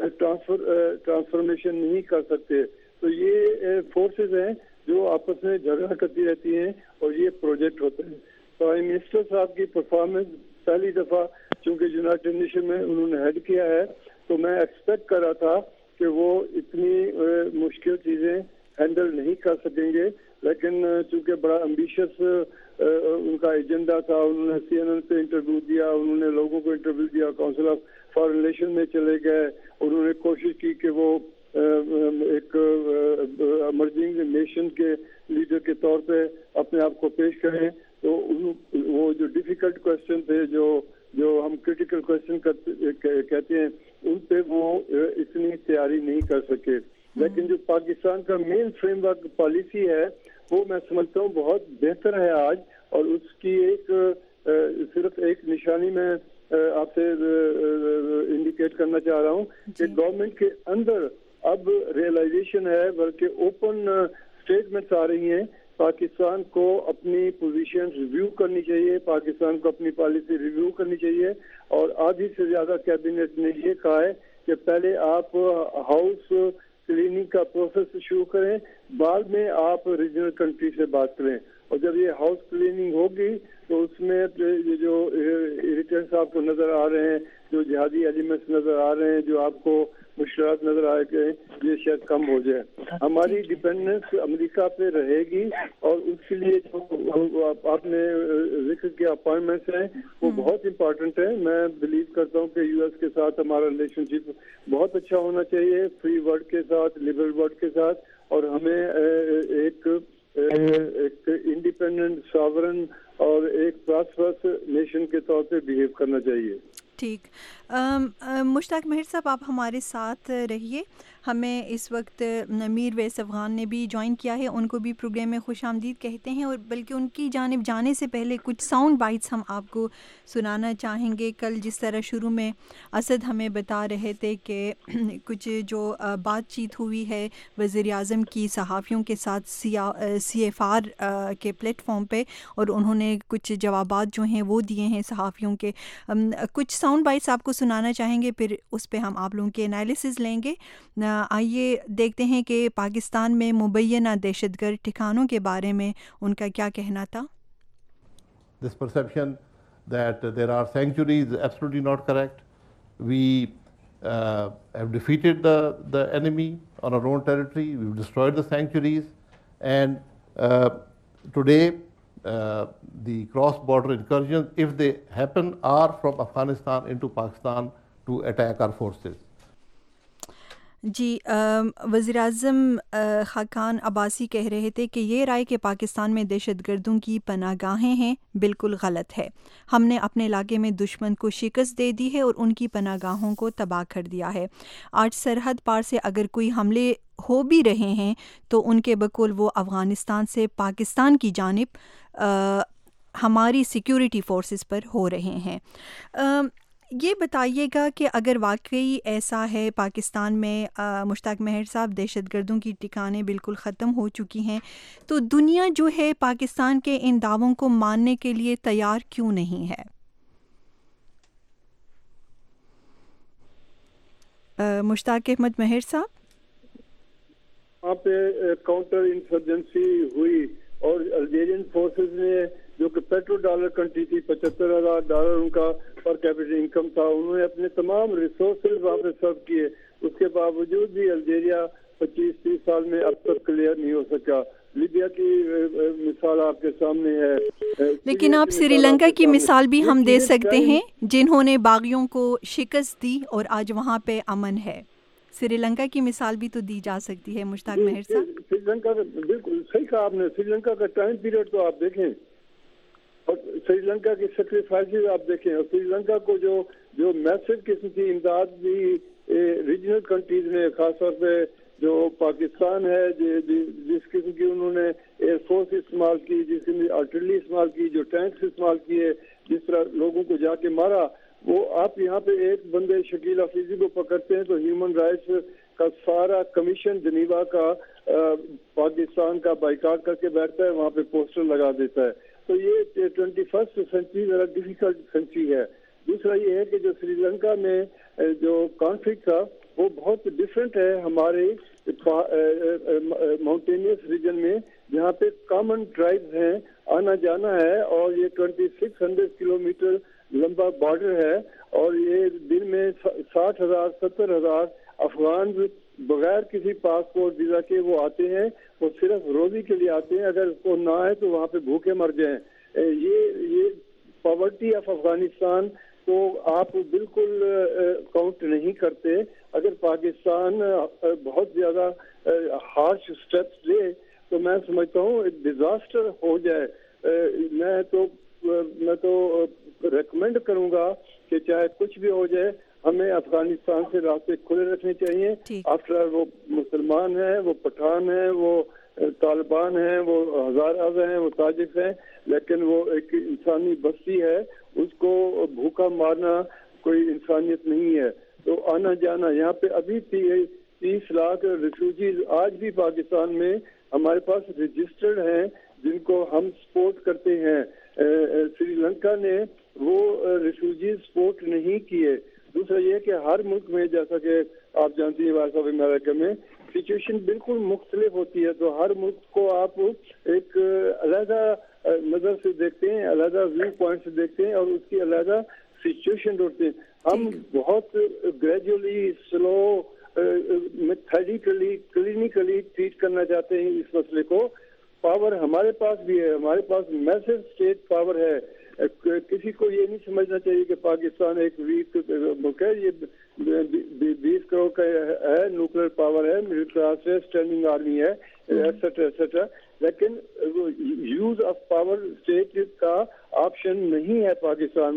ٹرانسفارمیشن نہیں کر سکتے. تو یہ فورسز ہیں جو آپس میں جھگڑا کرتی رہتی ہیں اور یہ پروجیکٹ ہوتے ہیں. پرائم منسٹر صاحب کی پرفارمنس پہلی دفعہ چونکہ یونائٹڈ نیشن میں انہوں نے ہیڈ کیا ہے، تو میں ایکسپیکٹ کر رہا تھا کہ وہ اتنی مشکل چیزیں ہینڈل نہیں کر سکیں گے. لیکن چونکہ بڑا امبیشس ان کا ایجنڈا تھا، انہوں نے سی این این پہ انٹرویو دیا، انہوں نے لوگوں کو انٹرویو دیا، کونسل آف فارن ریلیشن میں چلے گئے. انہوں نے کوشش کی کہ وہ ایک ایمرجنگ نیشن کے لیڈر کے طور پہ اپنے آپ کو پیش کریں. تو وہ جو ڈیفیکلٹ کوشچن تھے، جو ہم کرٹیکل کوشچن کہتے ہیں، ان پہ وہ اتنی تیاری نہیں کر سکے. لیکن جو پاکستان کا مین فریم ورک پالیسی ہے وہ میں سمجھتا ہوں بہت بہتر ہے آج. اور اس کی ایک صرف ایک نشانی میں آپ سے انڈیکیٹ کرنا چاہ رہا ہوں کہ گورنمنٹ کے اندر اب ریئلائزیشن ہے، بلکہ اوپن اسٹیٹمنٹس آ رہی ہیں. پاکستان کو اپنی پوزیشن ریویو کرنی چاہیے، پاکستان کو اپنی پالیسی ریویو کرنی چاہیے. اور آدھی سے زیادہ کیبنٹ نے یہ کہا ہے کہ پہلے آپ ہاؤس کلیننگ کا پروسیس شروع کریں، بعد میں آپ ریجنل کنٹری سے بات کریں. اور جب یہ ہاؤس کلیننگ ہوگی تو اس میں یہ جو ایریٹنٹس آپ کو نظر آ رہے ہیں، جو جہادی ایلیمنٹس نظر آ رہے ہیں، جو آپ کو مشکلات نظر آئے کہ یہ شاید کم ہو جائے. ہماری ڈیپینڈنس امریکہ پہ رہے گی اور اس کے لیے جو آپ نے ذکر کیا اپوائنٹمنٹس ہیں وہ بہت امپورٹنٹ ہے. میں بلیو کرتا ہوں کہ یو ایس کے ساتھ ہمارا ریلیشن شپ بہت اچھا ہونا چاہیے، فری ورلڈ کے ساتھ، لبرل ورلڈ کے ساتھ. اور ہمیں ایک انڈیپینڈنٹ ساورن اور ایک پراسپرس نیشن کے طور پہ بہیو کرنا چاہیے. ٹھیک. مشتاق ماہر صاحب آپ ہمارے ساتھ رہیے. ہمیں اس وقت میر ویس افغان نے بھی جوائن کیا ہے, ان کو بھی پروگرام میں خوش آمدید کہتے ہیں, اور بلکہ ان کی جانب جانے سے پہلے کچھ ساؤنڈ بائٹس ہم آپ کو سنانا چاہیں گے. کل جس طرح شروع میں اسد ہمیں بتا رہے تھے کہ کچھ جو بات چیت ہوئی ہے وزیر اعظم کی صحافیوں کے ساتھ CFR کے پلیٹ فارم پہ, اور انہوں نے کچھ جوابات جو ہیں وہ دیے ہیں صحافیوں کے, کچھ ساؤنڈ بائٹس آپ کو سنانا چاہیں گے, پھر اس پہ ہم آپ لوگوں کے انالیسز لیں گے. آئیے دیکھتے ہیں کہ پاکستان میں مبینہ دہشت گرد ٹھکانوں کے بارے میں ان کا کیا کہنا تھا. This perception that there are sanctuaries is absolutely not correct. We have defeated the enemy on our own territory. We've destroyed the sanctuaries, and today the cross-border incursions, if they happen, are from Afghanistan into Pakistan to attack our forces. جی, وزیر اعظم خاقان عباسی کہہ رہے تھے کہ یہ رائے کہ پاکستان میں دہشت گردوں کی پناہ گاہیں ہیں بالکل غلط ہے. ہم نے اپنے علاقے میں دشمن کو شکست دے دی ہے اور ان کی پناہ گاہوں کو تباہ کر دیا ہے. آج سرحد پار سے اگر کوئی حملے ہو بھی رہے ہیں تو ان کے بقول وہ افغانستان سے پاکستان کی جانب ہماری سیکیورٹی فورسز پر ہو رہے ہیں. یہ بتائیے گا کہ اگر واقعی ایسا ہے پاکستان میں مشتاق ماہر صاحب دہشت گردوں کی ٹھکانیں بالکل ختم ہو چکی ہیں, تو دنیا جو ہے پاکستان کے ان دعووں کو ماننے کے لیے تیار کیوں نہیں ہے؟ مشتاق احمد ماہر صاحب. وہاں پہ کاؤنٹر انسرجنسی ہوئی اور الجیرین فورسز نے جو کہ پیٹرو ڈالر کنٹری تھی, $75,000 ان کا پر کیپٹل انکم تھا, انہوں نے اپنے تمام ریسورسز وہاں پہ سرو کیے. اس کے باوجود بھی الجیریا 25-30 سال میں اب تک کلیئر نہیں ہو سکا. لیبیا کی مثال آپ کے سامنے ہے, لیکن آپ سری لنکا کی مثال بھی ہم دے سکتے ہیں جنہوں نے باغیوں کو شکست دی اور آج وہاں پہ امن ہے. سری لنکا کی مثال بھی تو دی جا سکتی ہے مشتاق ماہر صاحب. سری لنکا کا بالکل صحیح کہا آپ نے. سری لنکا کا ٹائم پیریڈ تو آپ دیکھیں اور سری لنکا کی سیکریفائسز آپ دیکھیں, اور سری لنکا کو جو میسو قسم کی امداد بھی ریجنل کنٹریز نے, خاص طور پہ جو پاکستان ہے, جس قسم کی انہوں نے ایئر فورس استعمال کی, جس قسم کی آرٹلری استعمال کی, جو ٹینکس استعمال کیے, جس طرح لوگوں کو جا کے مارا, وہ آپ یہاں پہ ایک بندے شکیل حفیظی کو پکڑتے ہیں تو ہیومن رائٹس کا سارا کمیشن جنیوا کا پاکستان کا بائیکاٹ کر کے بیٹھتا ہے, وہاں پہ پوسٹر لگا دیتا ہے. تو یہ 21st سینچری ذرا ڈیفیکلٹ سینچری ہے. دوسرا یہ ہے کہ جو سری لنکا میں جو کانفلکٹ تھا وہ بہت ڈفرینٹ ہے ہمارے ماؤنٹینیس ریجن میں, جہاں پہ کامن ٹرائبز ہیں, آنا جانا ہے, اور یہ 2600 کلومیٹر لمبا بارڈر ہے, اور یہ دن میں 60,000-70,000 افغان بغیر کسی پاسپورٹ ویزا کے وہ آتے ہیں. وہ صرف روزی کے لیے آتے ہیں, اگر اس کو نہ آئے تو وہاں پہ بھوکے مر جائیں. یہ پاورٹی آف افغانستان کو آپ بالکل کاؤنٹ نہیں کرتے. اگر پاکستان بہت زیادہ ہارش اسٹیپس لے تو میں سمجھتا ہوں ایک ڈیزاسٹر ہو جائے. میں تو ریکمینڈ کروں گا کہ چاہے کچھ بھی ہو جائے ہمیں افغانستان سے راستے کھلے رکھنے چاہیے. آفٹر وہ مسلمان ہیں, وہ پٹھان ہیں, وہ طالبان ہیں, وہ ہزارہ ہیں, وہ تاجک ہیں, لیکن وہ ایک انسانی بستی ہے, اس کو بھوکا مارنا کوئی انسانیت نہیں ہے. تو آنا جانا یہاں پہ ابھی 30 لاکھ ریفیوجیز آج بھی پاکستان میں ہمارے پاس رجسٹرڈ ہیں جن کو ہم سپورٹ کرتے ہیں. سری لنکا نے وہ ریفیوجیز سپورٹ نہیں کیے. دوسرا یہ کہ ہر ملک میں جیسا کہ آپ جانتی ہیں وائس آف امریکہ میں سچویشن بالکل مختلف ہوتی ہے, تو ہر ملک کو آپ ایک علیحدہ نظر سے دیکھتے ہیں, علیحدہ ویو پوائنٹ سے دیکھتے ہیں, اور اس کی علیحدہ سچویشن ڈھونڈتے ہیں. ہم بہت gradually slow methodically clinically treat کرنا چاہتے ہیں اس مسئلے کو. پاور ہمارے پاس بھی ہے, ہمارے پاس میسو اسٹیٹ پاور ہے. کسی کو یہ نہیں سمجھنا چاہیے کہ پاکستان ایک ویک ملک ہے. یہ 20 کروڑ کا ہے, نیوکلیر پاور ہے, مڈل کلاس ہے, اسٹینڈنگ آرمی ہے, ایٹسٹرا ایٹسٹرا, لیکن یوز آف پاور اسٹیٹ کا آپشن نہیں ہے پاکستان میں.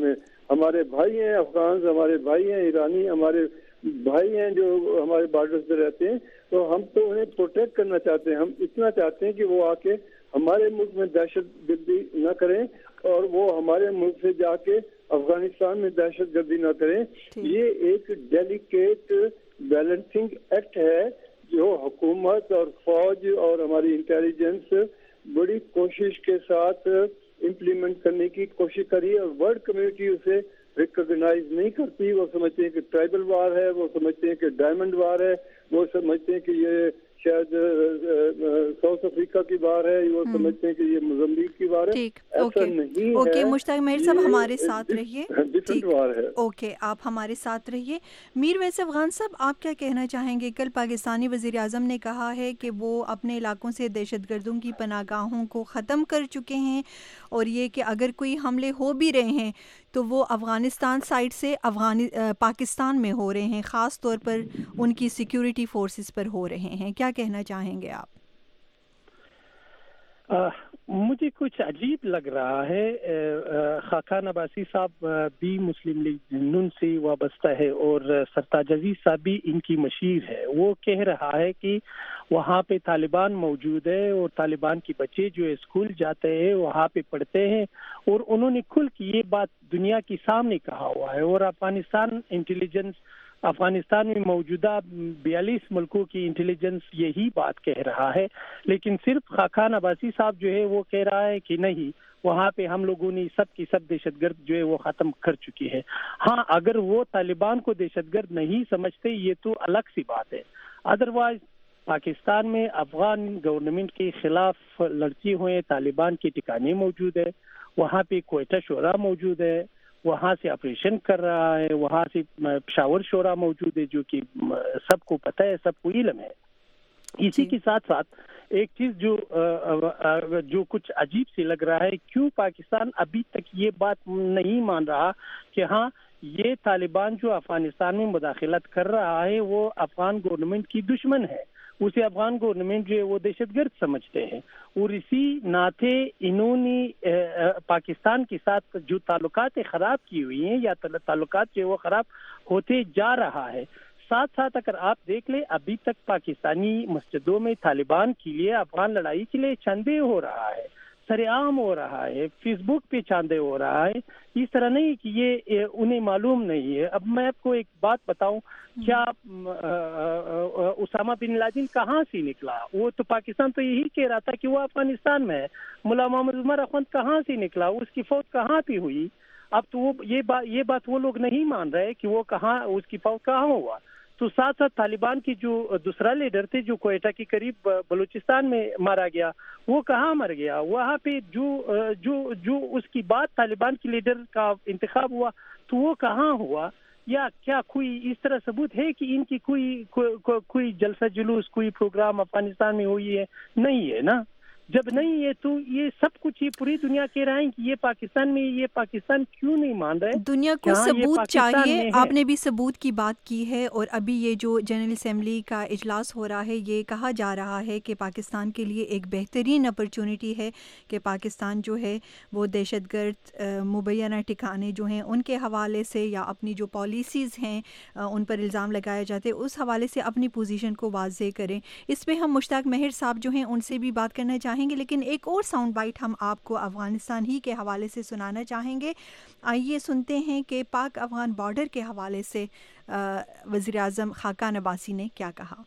ہمارے بھائی ہیں افغان، ہمارے بھائی ہیں ایرانی، ہمارے بھائی ہیں جو ہمارے بارڈرز پہ رہتے ہیں، تو ہم تو انہیں پروٹیکٹ کرنا چاہتے ہیں. ہم اتنا چاہتے ہیں کہ وہ آ کے ہمارے ملک میں دہشت گردی نہ کریں اور وہ ہمارے ملک سے جا کے افغانستان میں دہشت گردی نہ کریں. یہ ایک ڈیلیکیٹ بیلنسنگ ایکٹ ہے جو حکومت اور فوج اور ہماری انٹیلیجنس بڑی کوشش کے ساتھ امپلیمنٹ کرنے کی کوشش کری ہے، اور ورلڈ کمیونٹی اسے ریکگنائز نہیں کرتی. وہ سمجھتے ہیں کہ ٹرائبل وار ہے، وہ سمجھتے ہیں کہ ڈائمنڈ وار ہے، وہ سمجھتے ہیں کہ یہ شاید ساؤتھ افریقہ کی وار ہے، وہ سمجھتے ہیں کہ یہ موزمبیق کی وار ہے. ایسا نہیں ہے. اوکے مشتاق ماہر صاحب ہمارے ساتھ رہیے. ڈفرنٹ وار ہے. اوکے آپ ہمارے ساتھ رہیے. میر ویس افغان صاحب آپ کیا کہنا چاہیں گے؟ کل پاکستانی وزیر اعظم نے کہا ہے کہ وہ اپنے علاقوں سے دہشت گردوں کی پناہ گاہوں کو ختم کر چکے ہیں، اور یہ کہ اگر کوئی حملے ہو بھی رہے ہیں تو وہ افغانستان سائڈ سے پاکستان میں ہو رہے ہیں، خاص طور پر ان کی سیکیورٹی فورسز پر ہو رہے ہیں. کیا کہنا چاہیں گے آپ؟ مجھے کچھ عجیب لگ رہا ہے. خاقان عباسی صاحب بھی مسلم لیگ نون سے وابستہ ہے اور سرتاج عزیز صاحب بھی ان کی مشیر ہے. وہ کہہ رہا ہے کہ وہاں پہ طالبان موجود ہے اور طالبان کے بچے جو اسکول جاتے ہیں وہاں پہ پڑھتے ہیں، اور انہوں نے کھل کے یہ بات دنیا کے سامنے کہا ہوا ہے. اور افغانستان انٹیلیجنس، افغانستان میں موجودہ 42 ملکوں کی انٹیلیجنس یہی بات کہہ رہا ہے، لیکن صرف خاقان عباسی صاحب جو ہے وہ کہہ رہا ہے کہ نہیں، وہاں پہ ہم لوگوں نے سب کی سب دہشت گرد جو ہے وہ ختم کر چکی ہے. ہاں اگر وہ طالبان کو دہشت گرد نہیں سمجھتے یہ تو الگ سی بات ہے. ادروائز پاکستان میں افغان گورنمنٹ کے خلاف لڑتے ہوئے طالبان کے ٹھکانے موجود ہے، وہاں پہ کوئٹہ شورا موجود ہے، وہاں سے آپریشن کر رہا ہے، وہاں سے پشاور شورا موجود ہے، جو کہ سب کو پتہ ہے، سب کو علم ہے. اسی کے ساتھ ساتھ ایک چیز جو کچھ عجیب سی لگ رہا ہے، کیوں پاکستان ابھی تک یہ بات نہیں مان رہا کہ ہاں یہ طالبان جو افغانستان میں مداخلت کر رہا ہے وہ افغان گورنمنٹ کی دشمن ہے، اسے افغان گورنمنٹ جو ہے وہ دہشت گرد سمجھتے ہیں. اور اسی ناطے انہوں نے پاکستان کے ساتھ جو تعلقات خراب کی ہوئی ہیں یا تعلقات جو وہ خراب ہوتے جا رہا ہے. ساتھ ساتھ اگر آپ دیکھ لیں ابھی تک پاکستانی مسجدوں میں طالبان کے لیے، افغان لڑائی کے لیے چندے ہو رہا ہے، سر عام ہو رہا ہے، فیس بک پہ چاندے ہو رہا ہے. اس طرح نہیں کہ یہ انہیں معلوم نہیں ہے. اب میں آپ کو ایک بات بتاؤں، کیا اسامہ بن لادن کہاں سے نکلا؟ وہ تو پاکستان تو یہی کہہ رہا تھا کہ وہ افغانستان میں ہے. ملا محمد عمر اخوند کہاں سے نکلا؟ اس کی فوج کہاں پہ ہوئی؟ اب تو وہ یہ بات وہ لوگ نہیں مان رہے کہ وہ کہاں، اس کی فوج کہاں ہوا. تو ساتھ ساتھ طالبان کی جو دوسرا لیڈر تھے جو کوئٹہ کے قریب بلوچستان میں مارا گیا، وہ کہاں مر گیا؟ وہاں پہ جو اس کی بات طالبان کی لیڈر کا انتخاب ہوا تو وہ کہاں ہوا؟ یا کیا کوئی اس طرح ثبوت ہے کہ ان کی کوئی جلسہ جلوس، کوئی پروگرام افغانستان میں ہوئی ہے؟ نہیں ہے نا. جب نہیں ہے تو یہ سب کچھ یہ پوری دنیا کہہ رہا ہے کہ یہ پاکستان میں، یہ پاکستان کیوں نہیں مان رہے؟ دنیا کو ثبوت چاہیے. آپ نے بھی ثبوت کی بات کی ہے، اور ابھی یہ جو جنرل اسمبلی کا اجلاس ہو رہا ہے یہ کہا جا رہا ہے کہ پاکستان کے لیے ایک بہترین اپرچونٹی ہے کہ پاکستان جو ہے وہ دہشت گرد مبینہ ٹھکانے جو ہیں ان کے حوالے سے یا اپنی جو پالیسیز ہیں ان پر الزام لگایا جاتے اس حوالے سے اپنی پوزیشن کو واضح کریں. اس پہ ہم مشتاق ماہر صاحب جو ہیں ان سے بھی بات کرنا چاہیں گے، لیکن ایک اور ساؤنڈ بائٹ ہم آپ کو افغانستان ہی کے حوالے سے سنانا چاہیں گے. آئیے سنتے ہیں کہ پاک افغان بارڈر کے حوالے سے وزیر اعظم خاقان عباسی نے کیا کہا.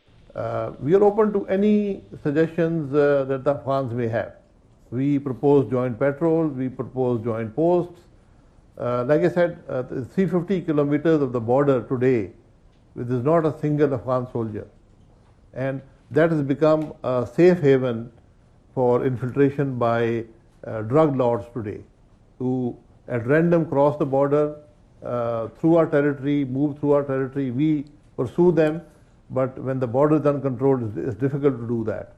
We are open to any suggestions that the Afghans may have. We propose joint patrol, we propose joint posts. Like I said, 350 kilometers of the border today, there is not a single Afghan soldier. And that has become a safe haven for infiltration by drug lords today, who at random cross the border through our territory, move through our territory. We pursue them, but when the border is uncontrolled, it's difficult to do that.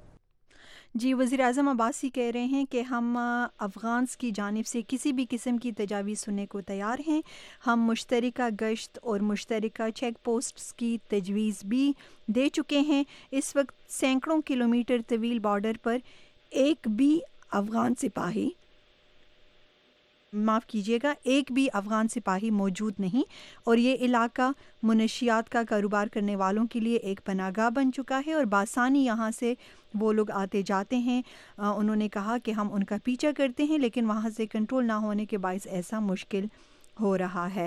جی وزیر اعظم عباسی کہہ رہے ہیں کہ ہم افغانس کی جانب سے کسی بھی قسم کی تجاویز سننے کو تیار ہیں. ہم مشترکہ گشت اور مشترکہ چیک پوسٹس کی تجویز بھی دے چکے ہیں. اس وقت سینکڑوں کلومیٹر طویل بارڈر پر ایک بھی افغان سپاہی معاف کیجیے گا، ایک بھی افغان سپاہی موجود نہیں، اور یہ علاقہ منشیات کا کاروبار کرنے والوں کے لیے ایک پناہ گاہ بن چکا ہے اور بآسانی یہاں سے وہ لوگ آتے جاتے ہیں۔ انہوں نے کہا کہ ہم ان کا پیچھا کرتے ہیں لیکن وہاں سے کنٹرول نہ ہونے کے باعث ایسا مشکل ہو رہا ہے۔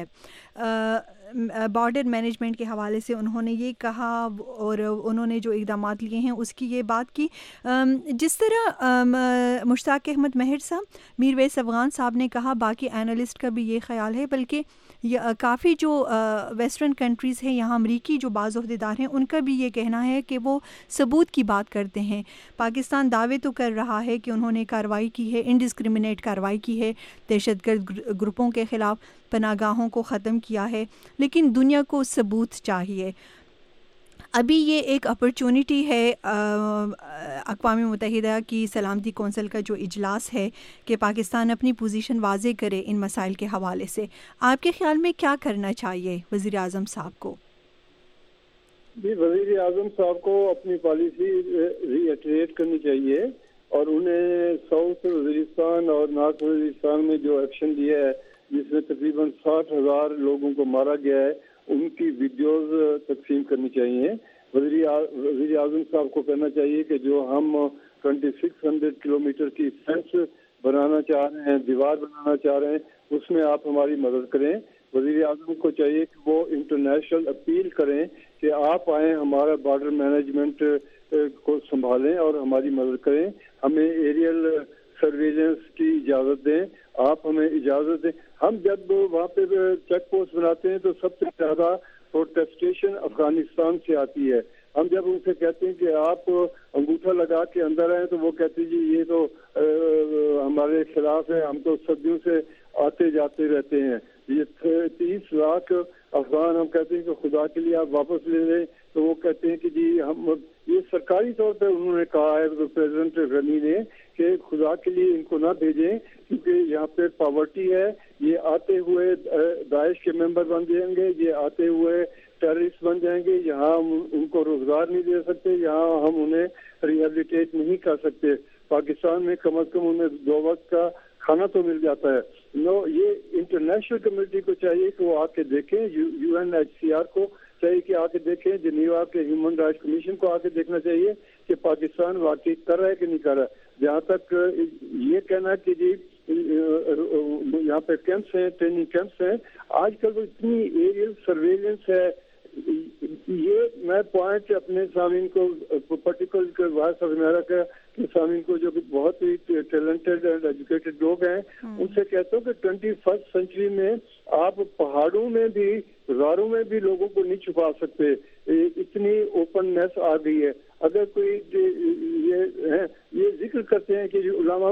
بارڈر مینجمنٹ کے حوالے سے انہوں نے یہ کہا، اور انہوں نے جو اقدامات لیے ہیں اس کی یہ بات کی۔ جس طرح مشتاق احمد مہر صاحب، میرویس افغان صاحب نے کہا، باقی اینالسٹ کا بھی یہ خیال ہے، بلکہ کافی جو ویسٹرن کنٹریز ہیں، یہاں امریکی جو بعض عہدیدار ہیں، ان کا بھی یہ کہنا ہے کہ وہ ثبوت کی بات کرتے ہیں۔ پاکستان دعوے تو کر رہا ہے کہ انہوں نے کارروائی کی ہے، انڈسکریمنیٹ کارروائی کی ہے، دہشت گرد گروپوں کے خلاف پناہ گاہوں کو ختم کیا ہے، لیکن دنیا کو ثبوت چاہیے۔ ابھی یہ ایک اپرچونٹی ہے اقوام متحدہ کی سلامتی کونسل کا جو اجلاس ہے کہ پاکستان اپنی پوزیشن واضح کرے ان مسائل کے حوالے سے۔ آپ کے خیال میں کیا کرنا چاہیے وزیر اعظم صاحب کو؟ جی، وزیر اعظم صاحب کو اپنی پالیسی ری ایٹریٹ کرنی چاہیے، اور انہیں ساؤتھ وزیرستان اور نارتھ وزیرستان میں جو ایکشن لیا ہے جس میں تقریباً 60,000 لوگوں کو مارا گیا ہے، ان کی ویڈیوز تقسیم کرنی چاہیے۔ وزیر اعظم صاحب کو کہنا چاہیے کہ جو ہم 2600 کلومیٹر کی فینس بنانا چاہ رہے ہیں، دیوار بنانا چاہ رہے ہیں، اس میں آپ ہماری مدد کریں۔ وزیر اعظم کو چاہیے کہ وہ انٹرنیشنل اپیل کریں کہ آپ آئیں، ہمارا بارڈر مینجمنٹ کو سنبھالیں اور ہماری مدد کریں، ہمیں ایریل سرویلنس کی اجازت دیں، آپ ہمیں اجازت دیں۔ ہم جب وہاں پہ چیک پوسٹ بناتے ہیں تو سب سے زیادہ پروٹیسٹیشن افغانستان سے آتی ہے۔ ہم جب ان سے کہتے ہیں کہ آپ انگوٹھا لگا کے اندر آئیں تو وہ کہتے ہیں جی یہ تو ہمارے خلاف ہے، ہم تو صدیوں سے آتے جاتے رہتے ہیں۔ یہ 30 لاکھ افغان ہم کہتے ہیں کہ خدا کے لیے آپ واپس لے لیں، تو وہ کہتے ہیں کہ جی ہم، یہ سرکاری طور پہ انہوں نے کہا ہے پریزیڈنٹ غنی نے کہ خدا کے لیے ان کو نہ بھیجیں کیونکہ یہاں پہ پاورٹی ہے، یہ آتے ہوئے داعش کے ممبر بن جائیں گے، یہ آتے ہوئے ٹیررسٹ بن جائیں گے، یہاں ہم ان کو روزگار نہیں دے سکتے، یہاں ہم انہیں ریہیبلیٹیٹ نہیں کر سکتے۔ پاکستان میں کم از کم انہیں 2 وقت کا کھانا تو مل جاتا ہے۔ یہ انٹرنیشنل کمیونٹی کو چاہیے کہ وہ آ کے دیکھیں، UNHCR کو چاہیے کہ آ کے دیکھیں، جنیوا کے ہیومن رائٹس کمیشن کو آ کے دیکھنا چاہیے کہ پاکستان واقعی کر رہا ہے کہ نہیں کر رہا۔ جہاں تک یہ کہنا کہ جی یہاں پہ کیمپس ہیں، ٹریننگ کیمپس ہیں، آج کل تو اتنی ایریل سرویلنس ہے، یہ میں پوائنٹ اپنے سامعین کو پرٹیکولر وائس آف امریکہ کے سامعین کو جو بہت ہی ٹیلنٹڈ اینڈ ایجوکیٹڈ لوگ ہیں ان سے کہتا ہوں کہ 21 سینچری میں آپ پہاڑوں میں بھی، غاروں میں بھی لوگوں کو نہیں چھپا سکتے، اتنی اوپننیس آ گئی ہے۔ اگر کوئی یہ ذکر کرتے ہیں کہ علامہ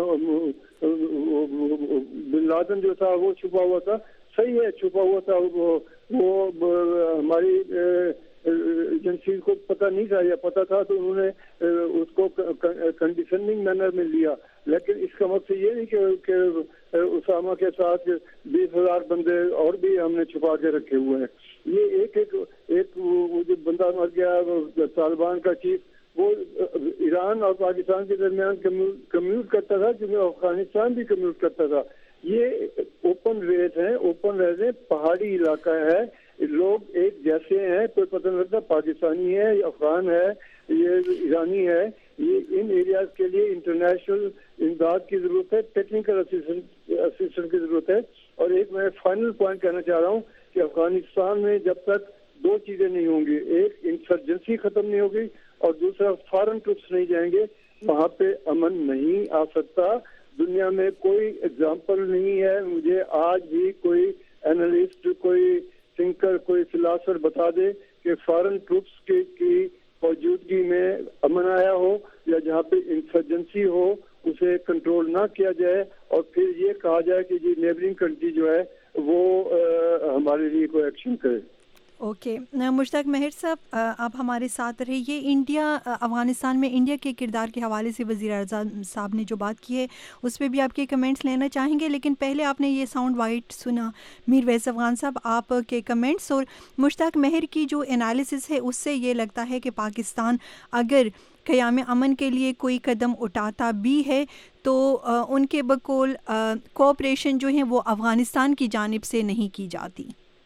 بن لادن جو تھا وہ چھپا ہوا تھا، صحیح ہے چھپا ہوا تھا، وہ ہماری ایجنسی کو پتہ نہیں تھا یا پتہ تھا تو انہوں نے اس کو کنڈیشننگ مینر میں لیا، لیکن اس کا مقصد یہ نہیں کہ اسامہ کے ساتھ 20,000 بندے اور بھی ہم نے چھپا کے رکھے ہوئے ہیں۔ یہ ایک وہ جو بندہ مر گیا طالبان کا چیف، وہ ایران اور پاکستان کے درمیان کمیوٹ کرتا تھا کیونکہ افغانستان بھی کمیوٹ کرتا تھا۔ یہ اوپن ریٹ ہیں، اوپن ریٹ، پہاڑی علاقہ ہے، لوگ ایک جیسے ہیں، کوئی پتہ نہیں لگتا پاکستانی ہے یا افغان ہے یہ ایرانی ہے۔ یہ ان ایریاز کے لیے انٹرنیشنل امداد کی ضرورت ہے، ٹیکنیکل اسسٹنٹ کی ضرورت ہے۔ اور ایک میں فائنل پوائنٹ کہنا چاہ رہا ہوں کہ افغانستان میں جب تک 2 چیزیں نہیں ہوں گی، ایک انسرجنسی ختم نہیں ہوگی اور دوسرا فارن ٹروپس نہیں جائیں گے، وہاں پہ امن نہیں آ سکتا۔ دنیا میں کوئی اگزامپل نہیں ہے، مجھے آج بھی کوئی اینالسٹ، کوئی تھنکر، کوئی فلاسفر بتا دے کہ فارن ٹروپس کی موجودگی میں امن آیا ہو یا جہاں پہ انسرجنسی ہو اسے کنٹرول نہ کیا جائے اور پھر یہ کہا جائے کہ جی نیبرنگ کنٹری جو ہے وہ ہمارے لیے کوئی ایکشن کرے۔ اوکے، مشتاق مہر صاحب آپ ہمارے ساتھ رہے۔ یہ انڈیا، افغانستان میں انڈیا کے کردار کے حوالے سے وزیر اعظم صاحب نے جو بات کی ہے اس پہ بھی آپ کے کمنٹس لینا چاہیں گے، لیکن پہلے آپ نے یہ ساؤنڈ وائٹ سنا میرویس افغان صاحب، آپ کے کمنٹس اور مشتاق مہر کی جو انالیسس ہے اس سے یہ لگتا ہے کہ پاکستان اگر क़याम अमन के लिए कोई कदम उठाता भी है तो उनके बकौल कोऑपरेशन जो है वो अफ़गानिस्तान की जानिब से नहीं की जाती।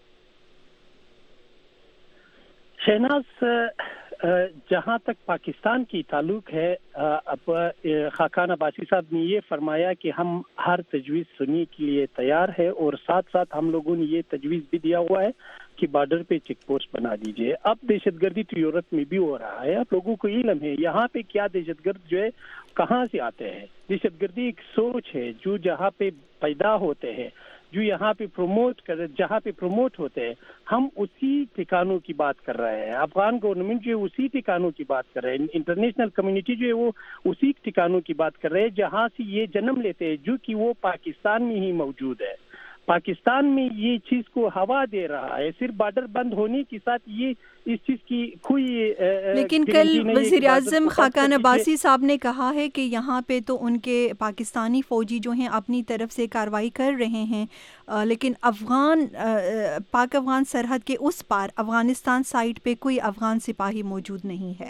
शहनाज, जहाँ तक पाकिस्तान की ताल्लुक है, अब खाकान अब्बासी साहब ने ये फरमाया कि हम हर तजवीज़ सुनने के लिए तैयार है और साथ साथ हम लोगों ने ये तजवीज़ भी दिया हुआ है कि बॉर्डर पे चेक पोस्ट बना दीजिए। अब दहशतगर्दी तो यूरोप में भी हो रहा है, आप लोगों को इल्म है यहाँ पे क्या दहशतगर्द जो है कहाँ से आते हैं। दहशतगर्दी एक सोच है जो जहाँ पे पैदा होते हैं, जो यहाँ पे जहाँ पे प्रमोट होते हैं, हम उसी ठिकानों की बात कर रहे हैं। अफगान गवर्नमेंट जो है उसी ठिकानों की बात कर रहे हैं, इंटरनेशनल कम्युनिटी जो है वो उसी ठिकानों की बात कर रहे हैं जहाँ से ये जन्म लेते हैं, जो कि वो पाकिस्तान में ही मौजूद है। पाकिस्तान में ये चीज को हवा दे रहा है, सिर्फ बॉर्डर बंद होने के साथ ये इस चीज की कोई लेकिन कल वज़ीर आज़म खाकान अब्बासी साहब ने कहा है कि यहाँ पे तो उनके पाकिस्तानी फ़ौजी जो हैं अपनी तरफ से कार्रवाई कर रहे हैं, लेकिन पाक अफ़गान सरहद के उस पार अफ़गानिस्तान साइड पे कोई अफ़गान सिपाही मौजूद नहीं है।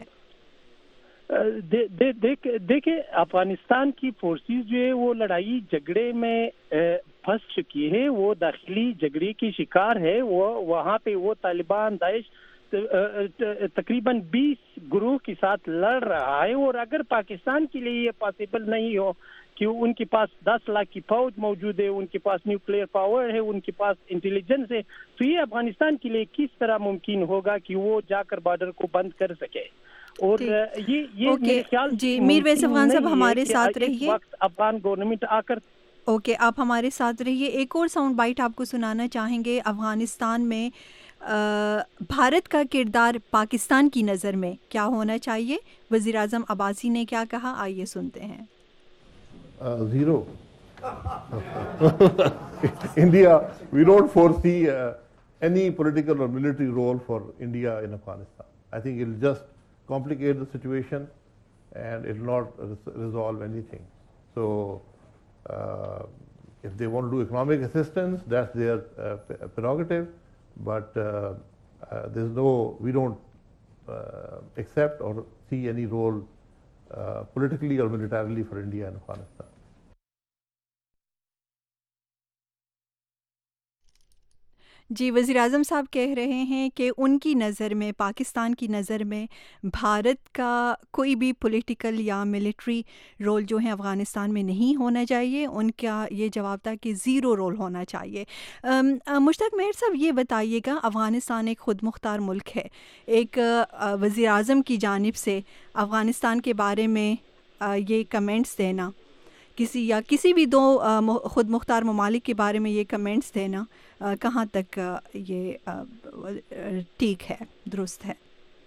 देखिए अफगानिस्तान की फोर्सेस जो है वो लड़ाई झगड़े में फंस चुकी है, वो दाखिली झगड़े की शिकार है। वो वहाँ पे वो तालिबान दाइश तकरीबन 20 ग्रुप के साथ लड़ रहा है। और अगर पाकिस्तान के लिए ये पॉसिबल नहीं हो कि उनके पास 10 लाख की फौज मौजूद है, उनके पास न्यूक्लियर पावर है, उनके पास इंटेलिजेंस है, तो ये अफगानिस्तान के लिए किस तरह मुमकिन होगा कि वो जाकर बॉर्डर को बंद कर सके। और ये मेरे ख्याल जी मीर वैस अफगान साहब हमारे साथ रहिए, अफगान गवर्नमेंट आकर आप हमारे साथ रहिए। एक और साउंड बाइट आपको सुनाना चाहेंगे। अफगानिस्तान में भारत का किरदार पाकिस्तान की नज़र में क्या होना चाहिए? वज़ीर आज़म अब्बासी ने क्या कहा, आइए सुनते हैं। Zero. India, we don't foresee any political or military role for India in Afghanistan. I think it will just complicate the situation and it will not resolve anything. So if they want to do economic assistance, that's their prerogative, but we don't accept or see any role politically or militarily for India and Afghanistan. जी वज़ीर आज़म साहब कह रहे हैं कि उनकी नज़र में, पाकिस्तान की नज़र में भारत का कोई भी पॉलिटिकल या मिलिट्री रोल जो है अफ़गानिस्तान में नहीं होना चाहिए। उनका ये जवाब था कि ज़ीरो रोल होना चाहिए। मुश्ताक मेहर साहब ये बताइएगा, अफ़गानिस्तान एक ख़ुद मुख्तार मुल्क है, एक वज़ीर आज़म की जानिब से अफ़गानिस्तान के बारे में ये कमेंट्स देना, किसी भी दो ख़ुद मुख्तार ममालिक के बारे में ये कमेंट्स देना, कहाँ तक ये ठीक है, दुरुस्त है?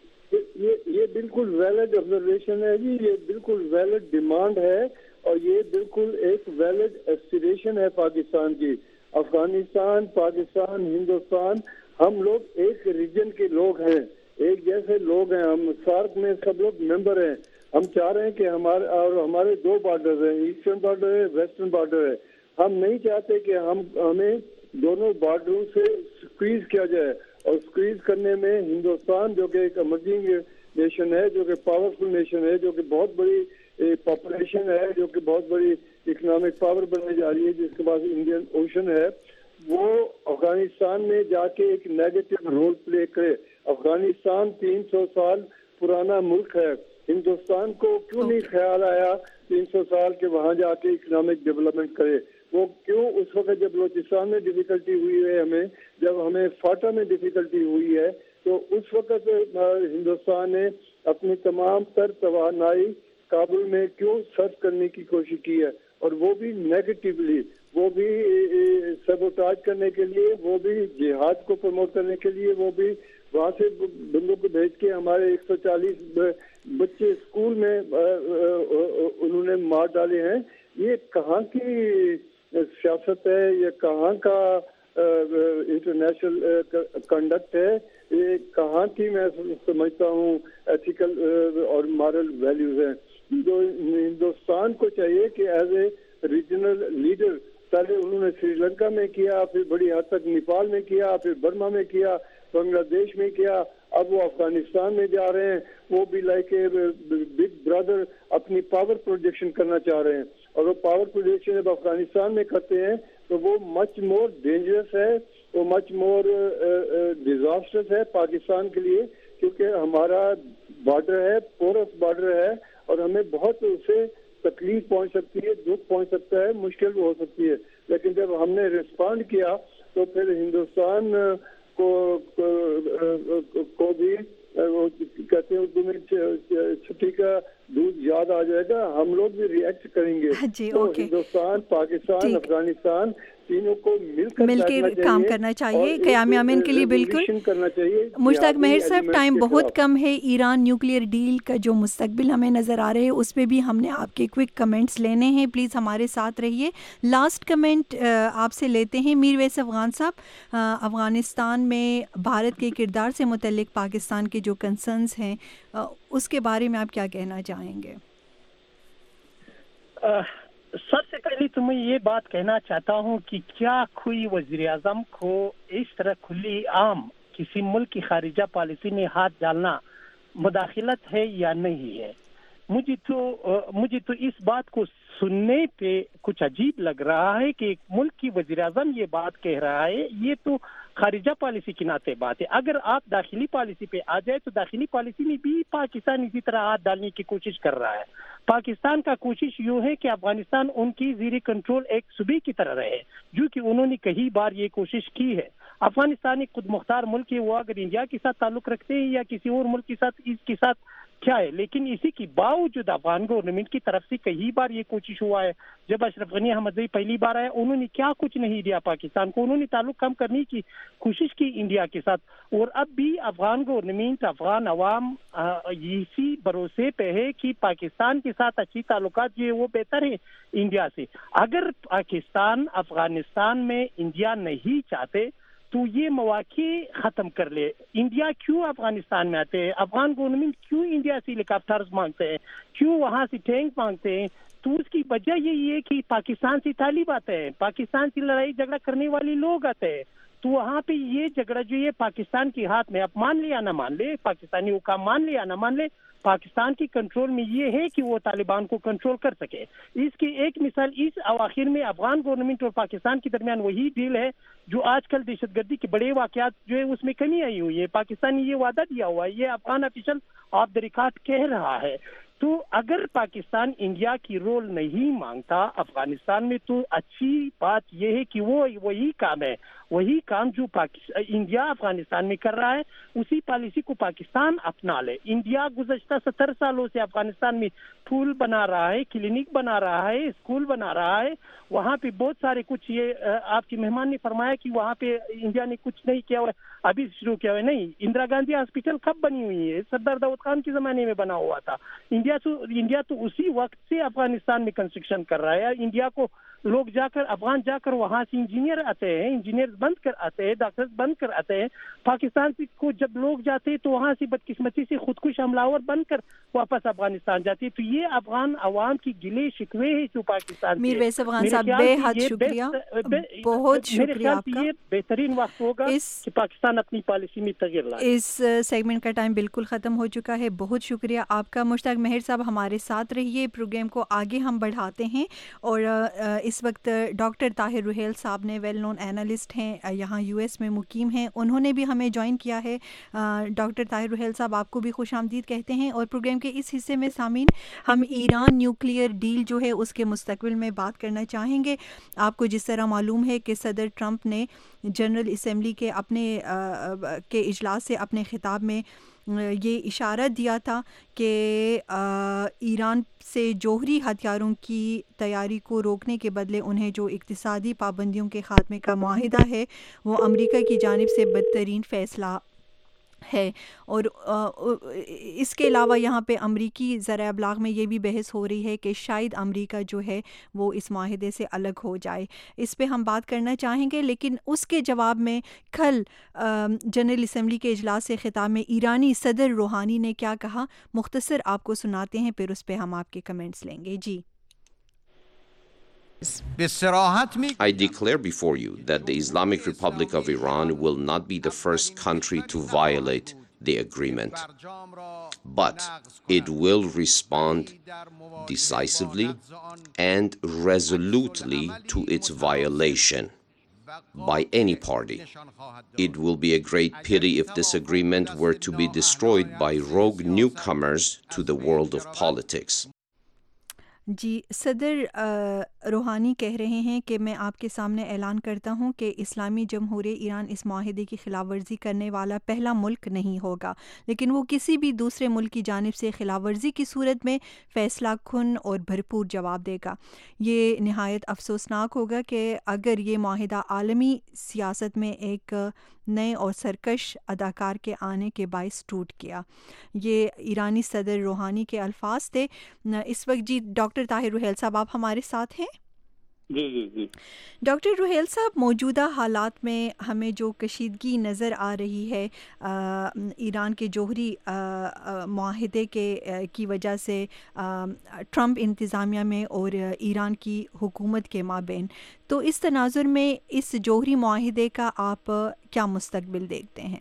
ये बिल्कुल वैलिड ऑब्जर्वेशन है जी, ये बिल्कुल वैलिड डिमांड है और ये बिल्कुल एक वैलिड एस्पिरेशन है पाकिस्तान की। अफगानिस्तान, पाकिस्तान, हिंदुस्तान, हम लोग एक रीजन के लोग हैं, एक जैसे लोग हैं। हम सार्क में सब लोग मेंबर हैं। हम चाह रहे हैं कि हमारे दो बॉर्डर हैं, ईस्टर्न बॉर्डर है, वेस्टर्न बॉर्डर है। हम नहीं चाहते कि हमें दोनों बॉर्डरों से स्क्वीज किया जाए, और स्क्वीज करने में हिंदुस्तान जो कि एक इमर्जिंग नेशन है, जो कि पावरफुल नेशन है, जो कि बहुत बड़ी पॉपुलेशन है, जो कि बहुत बड़ी इकोनॉमिक पावर बनने जा रही है, जिसके पास इंडियन ओशन है, वो अफगानिस्तान में जाके एक नेगेटिव रोल प्ले करे। अफगानिस्तान 300 साल पुराना मुल्क है। हिंदुस्तान को क्यों नहीं ख्याल आया 300 साल के वहाँ जाके इकोनॉमिक डेवलपमेंट करे? वो क्यों उस वक्त जब बलूचिस्तान में डिफिकल्टी हुई है, जब हमें फाटा में डिफिकल्टी हुई है, तो उस वक्त हिंदुस्तान ने अपनी तमाम तर तवानाई काबुल में क्यों सर्च करने की कोशिश की है, और वो भी नेगेटिवली, वो भी सबोटाज करने के लिए, वो भी जिहाद को प्रमोट करने के लिए, वो भी वहाँ से बंदूक को भेज के हमारे 140 बच्चे स्कूल में उन्होंने मार डाले हैं। ये कहाँ की सियासत है? ये कहाँ का इंटरनेशनल कंडक्ट है? ये कहाँ की मैं समझता हूँ एथिकल और मॉरल वैल्यूज हैं? जो हिंदुस्तान को चाहिए कि एज ए रीजनल लीडर, पहले उन्होंने श्रीलंका में किया, फिर बड़ी हद तक नेपाल में किया, फिर बर्मा में किया, बांग्लादेश में किया, اب وہ افغانستان میں جا رہے ہیں, وہ بھی لائک اے بگ برادر اپنی پاور پروجیکشن کرنا چاہ رہے ہیں, اور وہ پاور پروجیکشن جب افغانستان میں کرتے ہیں تو وہ مچ مور ڈینجرس ہے, وہ مچ مور ڈیزاسٹرس ہے پاکستان کے لیے, کیونکہ ہمارا بارڈر ہے, پورس بارڈر ہے, اور ہمیں بہت اسے تکلیف پہنچ سکتی ہے, دکھ پہنچ سکتا ہے, مشکل بھی ہو سکتی ہے. لیکن جب ہم نے رسپونڈ کیا تو پھر ہندوستان کو بھی کہتے ہیں اردو میں چھٹی کا دودھ یاد آ جائے گا, ہم لوگ بھی ری ایکٹ کریں گے. تو ہندوستان, پاکستان, افغانستان تینوں کو مل کے کام کرنا چاہیے, قیام امن کے لیے. بالکل مشتاق ماہر صاحب, ٹائم بہت کم ہے. ایران نیوکلیئر ڈیل کا جو مستقبل ہمیں نظر آ رہے ہیں اس پہ بھی ہم نے آپ کے کوئک کمنٹس لینے ہیں, پلیز ہمارے ساتھ رہیے. لاسٹ کمنٹ آپ سے لیتے ہیں میر ویس افغان صاحب. افغانستان میں بھارت کے کردار سے متعلق پاکستان کے جو کنسرنز ہیں اس کے بارے میں آپ کیا کہنا چاہیں گے؟ سب سے پہلے تو میں یہ بات کہنا چاہتا ہوں کہ کیا کوئی وزیر اعظم کو اس طرح کھلی عام کسی ملک کی خارجہ پالیسی میں ہاتھ ڈالنا مداخلت ہے یا نہیں ہے. مجھے تو اس بات کو سننے پہ کچھ عجیب لگ رہا ہے کہ ایک ملک کی وزیر اعظم یہ بات کہہ رہا ہے. یہ تو خارجہ پالیسی کی ناطے بات ہے. اگر آپ داخلی پالیسی پہ آ جائے تو داخلی پالیسی میں بھی پاکستان اسی طرح ہاتھ ڈالنے کی کوشش کر رہا ہے. پاکستان کا کوشش یوں ہے کہ افغانستان ان کی زیر کنٹرول ایک صوبے کی طرح رہے, جو کہ انہوں نے کئی بار یہ کوشش کی ہے. افغانستان ایک خود مختار ملک ہے, وہ اگر انڈیا کے ساتھ تعلق رکھتے ہیں یا کسی اور ملک کے ساتھ, اس کے ساتھ کیا ہے, لیکن اسی کے باوجود افغان گورنمنٹ کی طرف سے کئی بار یہ کوشش ہوا ہے. جب اشرف غنی احمدزئی پہلی بار آیا, انہوں نے کیا کچھ نہیں دیا پاکستان کو, انہوں نے تعلق کم کرنے کی کوشش کی انڈیا کے ساتھ. اور اب بھی افغان گورنمنٹ, افغان عوام اسی بھروسے پہ ہے کہ پاکستان کے ساتھ اچھی تعلقات جو ہے وہ بہتر ہے انڈیا سے. اگر پاکستان افغانستان میں انڈیا نہیں چاہتے تو یہ مواقع ختم کر لے. انڈیا کیوں افغانستان میں آتے ہیں, افغان گورنمنٹ کیوں انڈیا سے ہیلی کاپٹرز مانگتے ہیں, کیوں وہاں سے ٹینک مانگتے ہیں, تو اس کی وجہ یہی ہے کہ پاکستان سے طالب آتے ہیں, پاکستان سے لڑائی جھگڑا کرنے والے لوگ آتے ہیں. تو وہاں پہ یہ جھگڑا جو ہے پاکستان کے ہاتھ میں, اب مان لے یا نہ مان لے, پاکستانی حکام مان لے یا نہ مان لے, پاکستان کی کنٹرول میں یہ ہے کہ وہ طالبان کو کنٹرول کر سکے. اس کی ایک مثال اس اواخر میں افغان گورنمنٹ اور پاکستان کے درمیان وہی ڈیل ہے جو آج کل دہشت گردی کے بڑے واقعات جو ہے اس میں کمی آئی ہوئی ہے. پاکستان نے یہ وعدہ دیا ہوا ہے, یہ Afghan official off the record کہہ رہا ہے. تو اگر پاکستان انڈیا کی رول نہیں مانگتا افغانستان میں, تو اچھی بات یہ ہے کہ وہ وہی کام ہے, وہی کام جو انڈیا افغانستان میں کر رہا ہے, اسی پالیسی کو پاکستان اپنا لے. انڈیا گزشتہ 70 سالوں سے افغانستان میں پھول بنا رہا ہے, کلینک بنا رہا ہے, اسکول بنا رہا ہے. وہاں پہ بہت سارے کچھ, یہ آپ کے مہمان نے فرمایا کہ وہاں پہ انڈیا نے کچھ نہیں کیا ہوا, ابھی شروع کیا ہوا. نہیں, اندرا گاندھی ہاسپٹل کب بنی ہوئی ہے, سردار داؤد خان کے زمانے میں بنا ہوا تھا. انڈیا تو اسی وقت سے افغانستان میں کنسٹرکشن کر رہا ہے. انڈیا کو لوگ افغان جا کر وہاں سے انجینئر آتے ہیں, انجینئر بند کر آتے ہیں, ڈاکٹر بند کر آتے ہیں. پاکستان کو جب لوگ جاتے ہیں تو وہاں سے بدقسمتی سے خودکش حملہ آور بن کر واپس افغانستان جاتے ہیں. تو یہ افغان عوام کی گلے شکوے ہیں جو پاکستان میر ویس افغان صاحب, بے حد شکریہ, بہت شکریہ آپ کا. یہ بہترین وقت ہوگا کہ پاکستان اپنی پالیسی میں تغیر لائے. اس سیگمنٹ کا ٹائم بالکل ختم ہو چکا ہے. بہت شکریہ آپ کا. مشتاق ماہر صاحب ہمارے ساتھ رہیے, پروگرام کو آگے ہم بڑھاتے ہیں. اور اس وقت ڈاکٹر طاہر روہیل صاحب نے, ویل نون اینالسٹ ہیں, یہاں یو ایس میں مقیم ہیں, انہوں نے بھی ہمیں جوائن کیا ہے. ڈاکٹر طاہر روہیل صاحب, آپ کو بھی خوش آمدید کہتے ہیں. اور پروگرام کے اس حصے میں سامعین, ہم ایران نیوکلیئر ڈیل جو ہے اس کے مستقبل میں بات کرنا چاہیں گے. آپ کو جس طرح معلوم ہے کہ صدر ٹرمپ نے جنرل اسمبلی کے کے اجلاس سے اپنے خطاب میں یہ اشارہ دیا تھا کہ ایران سے جوہری ہتھیاروں کی تیاری کو روکنے کے بدلے انہیں جو اقتصادی پابندیوں کے خاتمے کا معاہدہ ہے وہ امریکہ کی جانب سے بدترین فیصلہ ہے. اور اس کے علاوہ یہاں پہ امریکی ذرائع ابلاغ میں یہ بھی بحث ہو رہی ہے کہ شاید امریکہ جو ہے وہ اس معاہدے سے الگ ہو جائے. اس پہ ہم بات کرنا چاہیں گے, لیکن اس کے جواب میں کل جنرل اسمبلی کے اجلاس سے خطاب میں ایرانی صدر روحانی نے کیا کہا, مختصر آپ کو سناتے ہیں, پھر اس پہ ہم آپ کے کمنٹس لیں گے. جی. I declare before you that the Islamic Republic of Iran will not be the first country to violate the agreement, but it will respond decisively and resolutely to its violation by any party. It will be a great pity if this agreement were to be destroyed by rogue newcomers to the world of politics. جی صدر روحانی کہہ رہے ہیں کہ میں آپ کے سامنے اعلان کرتا ہوں کہ اسلامی جمہوریہ ایران اس معاہدے کی خلاف ورزی کرنے والا پہلا ملک نہیں ہوگا، لیکن وہ کسی بھی دوسرے ملک کی جانب سے خلاف ورزی کی صورت میں فیصلہ کن اور بھرپور جواب دے گا۔ یہ نہایت افسوسناک ہوگا کہ اگر یہ معاہدہ عالمی سیاست میں ایک نئے اور سرکش اداکار کے آنے کے باعث ٹوٹ گیا۔ یہ ایرانی صدر روحانی کے الفاظ تھے۔ اس وقت جی ڈاکٹر طاہر روحیل صاحب آپ ہمارے ساتھ ہیں؟ جی ڈاکٹر روحیل صاحب، موجودہ حالات میں ہمیں جو کشیدگی نظر آ رہی ہے ایران کے جوہری معاہدے کی وجہ سے ٹرمپ انتظامیہ میں اور ایران کی حکومت کے مابین، تو اس تناظر میں اس جوہری معاہدے کا آپ کیا مستقبل دیکھتے ہیں؟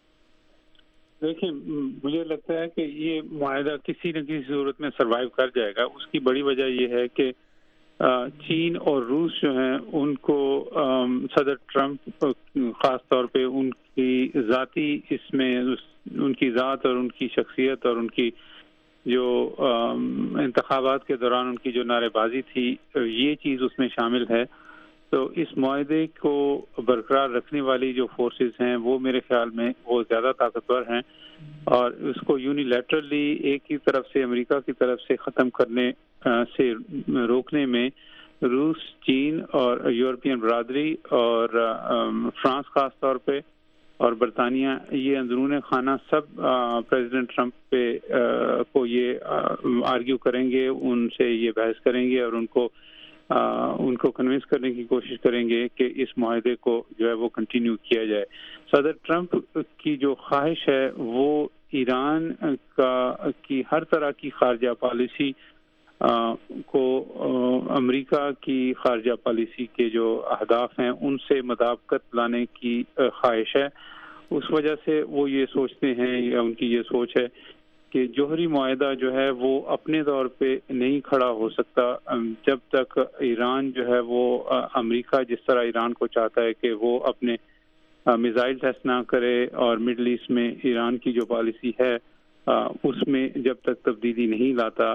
دیکھیں، مجھے لگتا ہے کہ یہ معاہدہ کسی نہ کسی صورت میں سروائیو کر جائے گا۔ اس کی بڑی وجہ یہ ہے کہ چین اور روس جو ہیں ان کو صدر ٹرمپ خاص طور پہ ان کی ذاتی اس میں ان کی ذات اور ان کی شخصیت اور ان کی جو انتخابات کے دوران ان کی جو نعرے بازی تھی، یہ چیز اس میں شامل ہے۔ تو اس معاہدے کو برقرار رکھنے والی جو فورسز ہیں وہ میرے خیال میں وہ زیادہ طاقتور ہیں، اور اس کو یونیلیٹرلی ایک ہی طرف سے امریکہ کی طرف سے ختم کرنے سے روکنے میں روس، چین اور یورپین برادری اور فرانس خاص طور پہ اور برطانیہ، یہ اندرون خانہ سب پریزیڈنٹ ٹرمپ پہ کو یہ آرگیو کریں گے، ان سے یہ بحث کریں گے اور ان کو کنونس کرنے کی کوشش کریں گے کہ اس معاہدے کو جو ہے وہ کنٹینیو کیا جائے۔ صدر ٹرمپ کی جو خواہش ہے وہ ایران کی ہر طرح کی خارجہ پالیسی کو امریکہ کی خارجہ پالیسی کے جو اہداف ہیں ان سے مطابقت لانے کی خواہش ہے۔ اس وجہ سے وہ یہ سوچتے ہیں یا ان کی یہ سوچ ہے کہ جوہری معاہدہ جو ہے وہ اپنے طور پہ نہیں کھڑا ہو سکتا جب تک ایران جو ہے وہ امریکہ جس طرح ایران کو چاہتا ہے کہ وہ اپنے میزائل ٹیسٹ نہ کرے اور مڈل ایسٹ میں ایران کی جو پالیسی ہے اس میں جب تک تبدیلی نہیں لاتا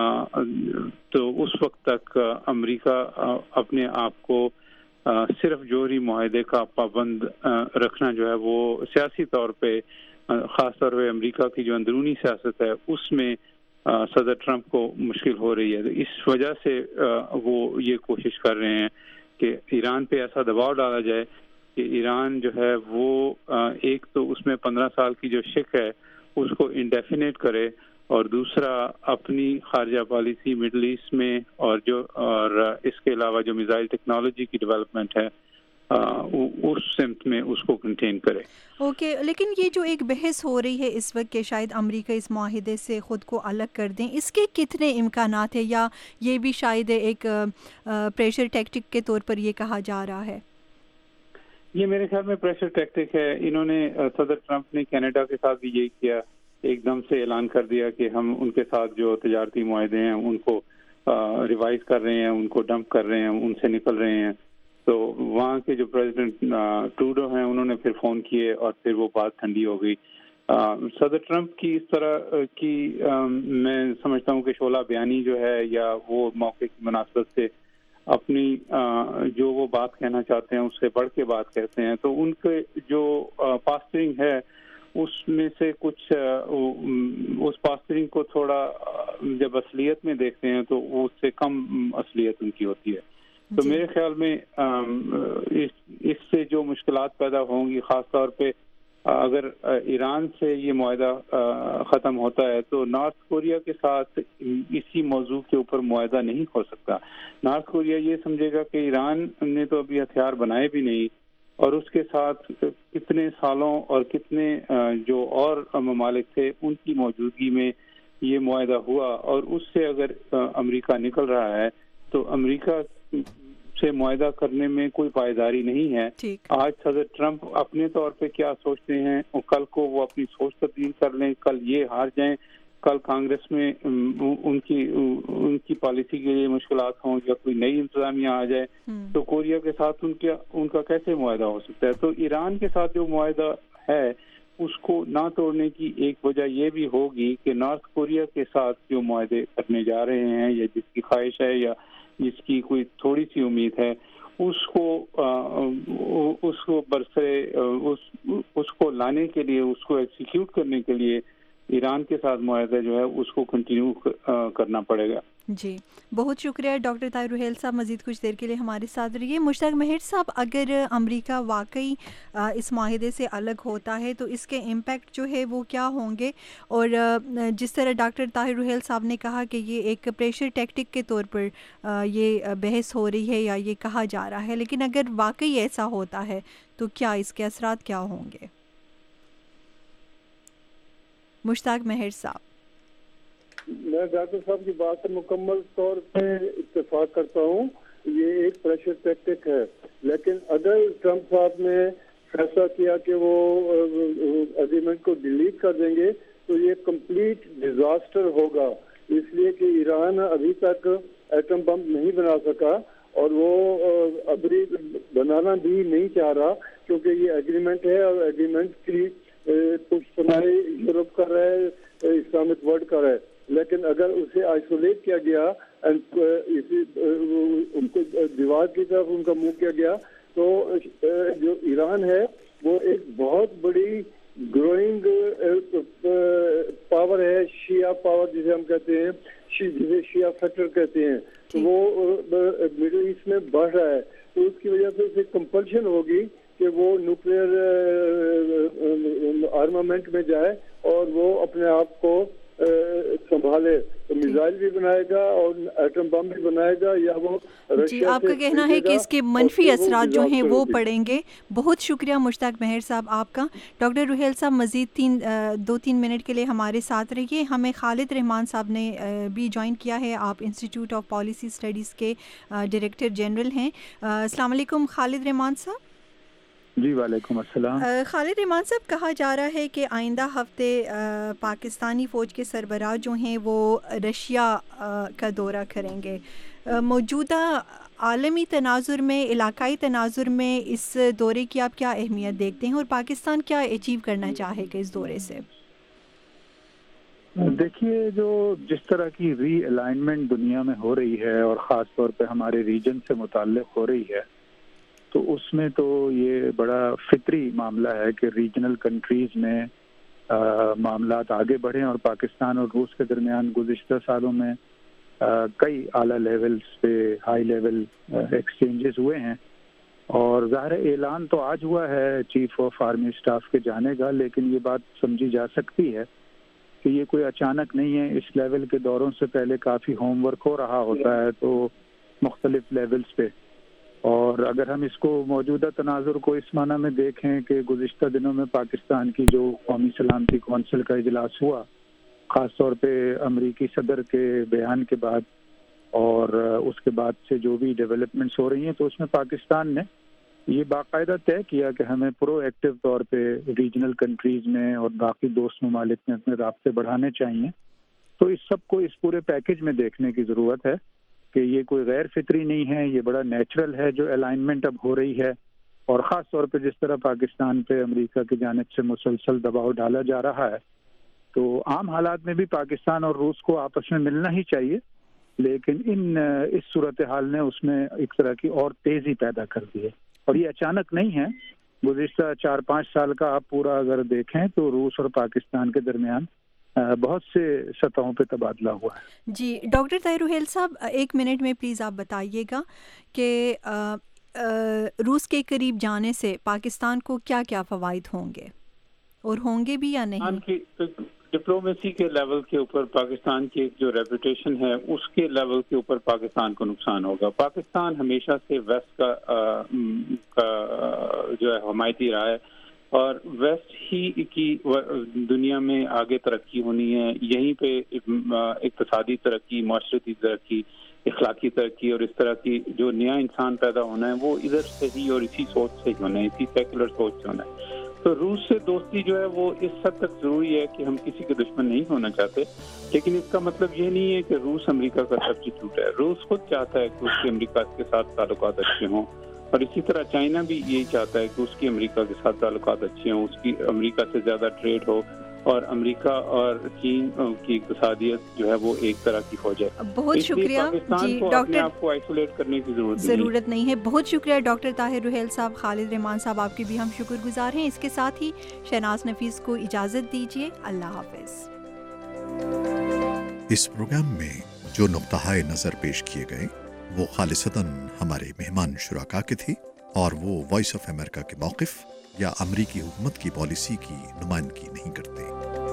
تو اس وقت تک امریکہ اپنے آپ کو صرف جوہری معاہدے کا پابند رکھنا جو ہے وہ سیاسی طور پہ، خاص طور پہ امریکہ کی جو اندرونی سیاست ہے اس میں صدر ٹرمپ کو مشکل ہو رہی ہے۔ اس وجہ سے وہ یہ کوشش کر رہے ہیں کہ ایران پہ ایسا دباؤ ڈالا جائے کہ ایران جو ہے وہ ایک تو اس میں 15 سال کی جو شک ہے اس کو انڈیفینیٹ کرے، اور دوسرا اپنی خارجہ پالیسی مڈل ایسٹ میں اور اس کے علاوہ جو میزائل ٹیکنالوجی کی ڈیولپمنٹ ہے اس سمت میں اس کو کنٹین کرے۔ اوکے، لیکن یہ جو ایک بحث ہو رہی ہے اس وقت کہ شاید امریکہ اس معاہدے سے خود کو الگ کر دیں، اس کے کتنے امکانات ہیں، یا یہ بھی شاید ایک پریشر ٹیکٹک کے طور پر یہ کہا جا رہا ہے؟ یہ میرے خیال میں پریشر ٹیکٹک ہے۔ انہوں نے صدر ٹرمپ نے کینیڈا کے ساتھ بھی یہی کیا، ایک دم سے اعلان کر دیا کہ ہم ان کے ساتھ جو تجارتی معاہدے ہیں ان کو ریوائز کر رہے ہیں، ان کو ڈمپ کر رہے ہیں، ان سے نکل رہے ہیں۔ تو وہاں کے جو پریزیڈنٹ ٹروڈو ہیں انہوں نے پھر فون کیے اور پھر وہ بات ٹھنڈی ہو گئی۔ صدر ٹرمپ کی اس طرح کی میں سمجھتا ہوں کہ شعلہ بیانی جو ہے یا وہ موقع کی مناسبت سے اپنی جو وہ بات کہنا چاہتے ہیں اس سے بڑھ کے بات کہتے ہیں، تو ان کے جو پاسٹرنگ ہے اس میں سے کچھ اس پاسٹرنگ کو تھوڑا جب اصلیت میں دیکھتے ہیں تو اس سے کم اصلیت ان کی ہوتی ہے۔ تو میرے خیال میں اس سے جو مشکلات پیدا ہوں گی، خاص طور پہ اگر ایران سے یہ معاہدہ ختم ہوتا ہے تو نارتھ کوریا کے ساتھ اسی موضوع کے اوپر معاہدہ نہیں ہو سکتا۔ نارتھ کوریا یہ سمجھے گا کہ ایران نے تو ابھی ہتھیار بنائے بھی نہیں، اور اس کے ساتھ کتنے سالوں اور کتنے جو اور ممالک تھے ان کی موجودگی میں یہ معاہدہ ہوا، اور اس سے اگر امریکہ نکل رہا ہے تو امریکہ سے معاہدہ کرنے میں کوئی پائیداری نہیں ہے. آج صدر ٹرمپ اپنے طور پہ کیا سوچتے ہیں اور کل کو وہ اپنی سوچ تبدیل کر لیں, کل یہ ہار جائیں, کل کانگریس میں ان کی پالیسی کے لیے مشکلات ہوں یا کوئی نئی انتظامیہ آ جائے تو کوریا کے ساتھ ان کا کیسے معاہدہ ہو سکتا ہے. تو ایران کے ساتھ جو معاہدہ ہے اس کو نہ توڑنے کی ایک وجہ یہ بھی ہوگی کہ نارتھ کوریا کے ساتھ جو معاہدے کرنے جا رہے ہیں یا جس کی خواہش ہے یا جس کی کوئی تھوڑی سی امید ہے اس کو برسرے اس کو لانے کے لیے, اس کو ایکسیکیوٹ کرنے کے لیے ایران کے ساتھ معاہدہ جو ہے اس کو کنٹینیو کرنا پڑے گا. جی بہت شکریہ ڈاکٹر طاہر روحیل صاحب, مزید کچھ دیر کے لیے ہمارے ساتھ رہیے. مشتاق مہر صاحب, اگر امریکہ واقعی اس معاہدے سے الگ ہوتا ہے تو اس کے امپیکٹ جو ہے وہ کیا ہوں گے؟ اور جس طرح ڈاکٹر طاہر روحیل صاحب نے کہا کہ یہ ایک پریشر ٹیکٹک کے طور پر یہ بحث ہو رہی ہے یا یہ کہا جا رہا ہے, لیکن اگر واقعی ایسا ہوتا ہے تو کیا اس کے اثرات کیا ہوں گے؟ مشتاق مہر صاحب. میں ڈاکٹر صاحب کی بات سے مکمل طور پہ اتفاق کرتا ہوں, یہ ایک پریشر ٹیکٹک ہے, لیکن اگر ٹرمپ صاحب نے فیصلہ کیا کہ وہ ایگریمنٹ کو ڈیلیٹ کر دیں گے تو یہ کمپلیٹ ڈیزاسٹر ہوگا, اس لیے کہ ایران ابھی تک ایٹم بم نہیں بنا سکا اور وہ ابھی بنانا بھی نہیں چاہ رہا کیونکہ یہ ایگریمنٹ ہے اور ایگریمنٹ کی پشت پناہی یورپ کر رہا ہے, اسلامک ورلڈ کر رہا ہے. لیکن اگر اسے آئسولیٹ کیا گیا, ان کو دیوار کی طرف ان کا منہ کیا گیا تو جو ایران ہے وہ ایک بہت بڑی گروئنگ پاور ہے, شیعہ پاور جسے ہم کہتے ہیں, جسے شیعہ فیکٹر کہتے ہیں, تو وہ مڈل ایسٹ میں بڑھ رہا ہے. تو اس کی وجہ سے اسے کمپلشن ہوگی کہ وہ نیوکلیئر آرمامنٹ میں جائے اور وہ اپنے آپ کو سنبھالے. تو میزائل بھی بنائے گا اور ایٹم بم بھی بنائے گا یا وہ جی آپ کا کہنا ہے کہ اس کے منفی اثرات جو ہیں وہ پڑیں گے. بہت شکریہ مشتاق مہر صاحب آپ کا. ڈاکٹر روحیل صاحب مزید 2-3 منٹ کے لیے ہمارے ساتھ رہیے. ہمیں خالد رحمان صاحب نے بھی جوائن کیا ہے, آپ انسٹیٹیوٹ آف پالیسی اسٹڈیز کے ڈائریکٹر جنرل ہیں. السلام علیکم خالد رحمان صاحب. جی وعلیکم السلام. خالد رحمان صاحب, کہا جا رہا ہے کہ آئندہ ہفتے پاکستانی فوج کے سربراہ جو ہیں وہ رشیا کا دورہ کریں گے. موجودہ عالمی تناظر میں, علاقائی تناظر میں اس دورے کی آپ کیا اہمیت دیکھتے ہیں اور پاکستان کیا اچیو کرنا چاہے گا اس دورے سے؟ دیکھیے, جو جس طرح کی ری الائنمنٹ دنیا میں ہو رہی ہے اور خاص طور پہ ہمارے ریجن سے متعلق ہو رہی ہے تو اس میں تو یہ بڑا فطری معاملہ ہے کہ ریجنل کنٹریز میں معاملات آگے بڑھیں, اور پاکستان اور روس کے درمیان گزشتہ سالوں میں کئی اعلیٰ لیولز پہ ہائی لیول ایکسچینجز ہوئے ہیں. اور ظاہر اعلان تو آج ہوا ہے چیف آف آرمی اسٹاف کے جانے کا, لیکن یہ بات سمجھی جا سکتی ہے کہ یہ کوئی اچانک نہیں ہے. اس لیول کے دوروں سے پہلے کافی ہوم ورک ہو رہا ہوتا ہے تو مختلف لیولز پہ. اور اگر ہم اس کو موجودہ تناظر کو اس معنی میں دیکھیں کہ گزشتہ دنوں میں پاکستان کی جو قومی سلامتی کونسل کا اجلاس ہوا, خاص طور پہ امریکی صدر کے بیان کے بعد اور اس کے بعد سے جو بھی ڈیولپمنٹس ہو رہی ہیں, تو اس میں پاکستان نے یہ باقاعدہ طے کیا کہ ہمیں پرو ایکٹیو طور پہ ریجنل کنٹریز میں اور باقی دوست ممالک میں اپنے رابطے بڑھانے چاہیے. تو اس سب کو اس پورے پیکج میں دیکھنے کی ضرورت ہے کہ یہ کوئی غیر فطری نہیں ہے, یہ بڑا نیچرل ہے جو الائنمنٹ اب ہو رہی ہے. اور خاص طور پہ جس طرح پاکستان پہ امریکہ کی جانب سے مسلسل دباؤ ڈالا جا رہا ہے, تو عام حالات میں بھی پاکستان اور روس کو آپس میں ملنا ہی چاہیے, لیکن اس صورتحال نے اس میں ایک طرح کی اور تیزی پیدا کر دی ہے. اور یہ اچانک نہیں ہے, گزشتہ 4-5 سال کا آپ پورا اگر دیکھیں تو روس اور پاکستان کے درمیان بہت سے سطحوں پہ تبادلہ ہوا ہے. جی ڈاکٹر طاہر روحیل صاحب, 1 منٹ میں پلیز آپ بتائیے گا کہ روس کے قریب جانے سے پاکستان کو کیا کیا فوائد ہوں گے اور ہوں گے بھی یا نہیں؟ ڈپلومیسی کے لیول کے اوپر پاکستان کی جو ریپوٹیشن ہے اس کے لیول کے اوپر پاکستان کو نقصان ہوگا. پاکستان ہمیشہ سے ویسٹ کا جو ہے حمایتی رہا ہے اور ویسٹ ہی کی دنیا میں آگے ترقی ہونی ہے, یہیں پہ اقتصادی ترقی, معاشرتی ترقی اخلاقی ترقی اور اس طرح کی جو نیا انسان پیدا ہونا ہے وہ ادھر سے ہی اور اسی سوچ سے ہی ہونا ہے، اسی سیکولر سوچ سے ہونا ہے. تو روس سے دوستی جو ہے وہ اس حد تک ضروری ہے کہ ہم کسی کے دشمن نہیں ہونا چاہتے، لیکن اس کا مطلب یہ نہیں ہے کہ روس امریکہ کا سبسٹیٹیوٹ ہے. روس خود چاہتا ہے کہ اس کے امریکہ کے ساتھ تعلقات اچھے ہوں، اور اسی طرح چائنا بھی یہی چاہتا ہے کہ اس کی امریکہ کے ساتھ تعلقات اچھے ہوں، اس کی امریکہ سے زیادہ ٹریڈ ہو، اور امریکہ اور چین کی اقتصادیت جو ہے وہ ایک طرح کی ہو جائے. بہت شکریہ جی ڈاکٹر، آپ کو آئسولیٹ کرنے کی ضرورت نہیں ہے. بہت شکریہ ڈاکٹر طاہر روحیل صاحب. خالد رحمان صاحب آپ کے بھی ہم شکر گزار ہیں. اس کے ساتھ ہی شہناز نفیس کو اجازت دیجیے. اللہ حافظ. اس پروگرام میں جو نقطۂ نظر پیش کیے گئے وہ خالصتاً ہمارے مہمان شرکاء کے تھے، اور وہ وائس آف امریکہ کے موقف یا امریکی حکومت کی پالیسی کی نمائندگی نہیں کرتے.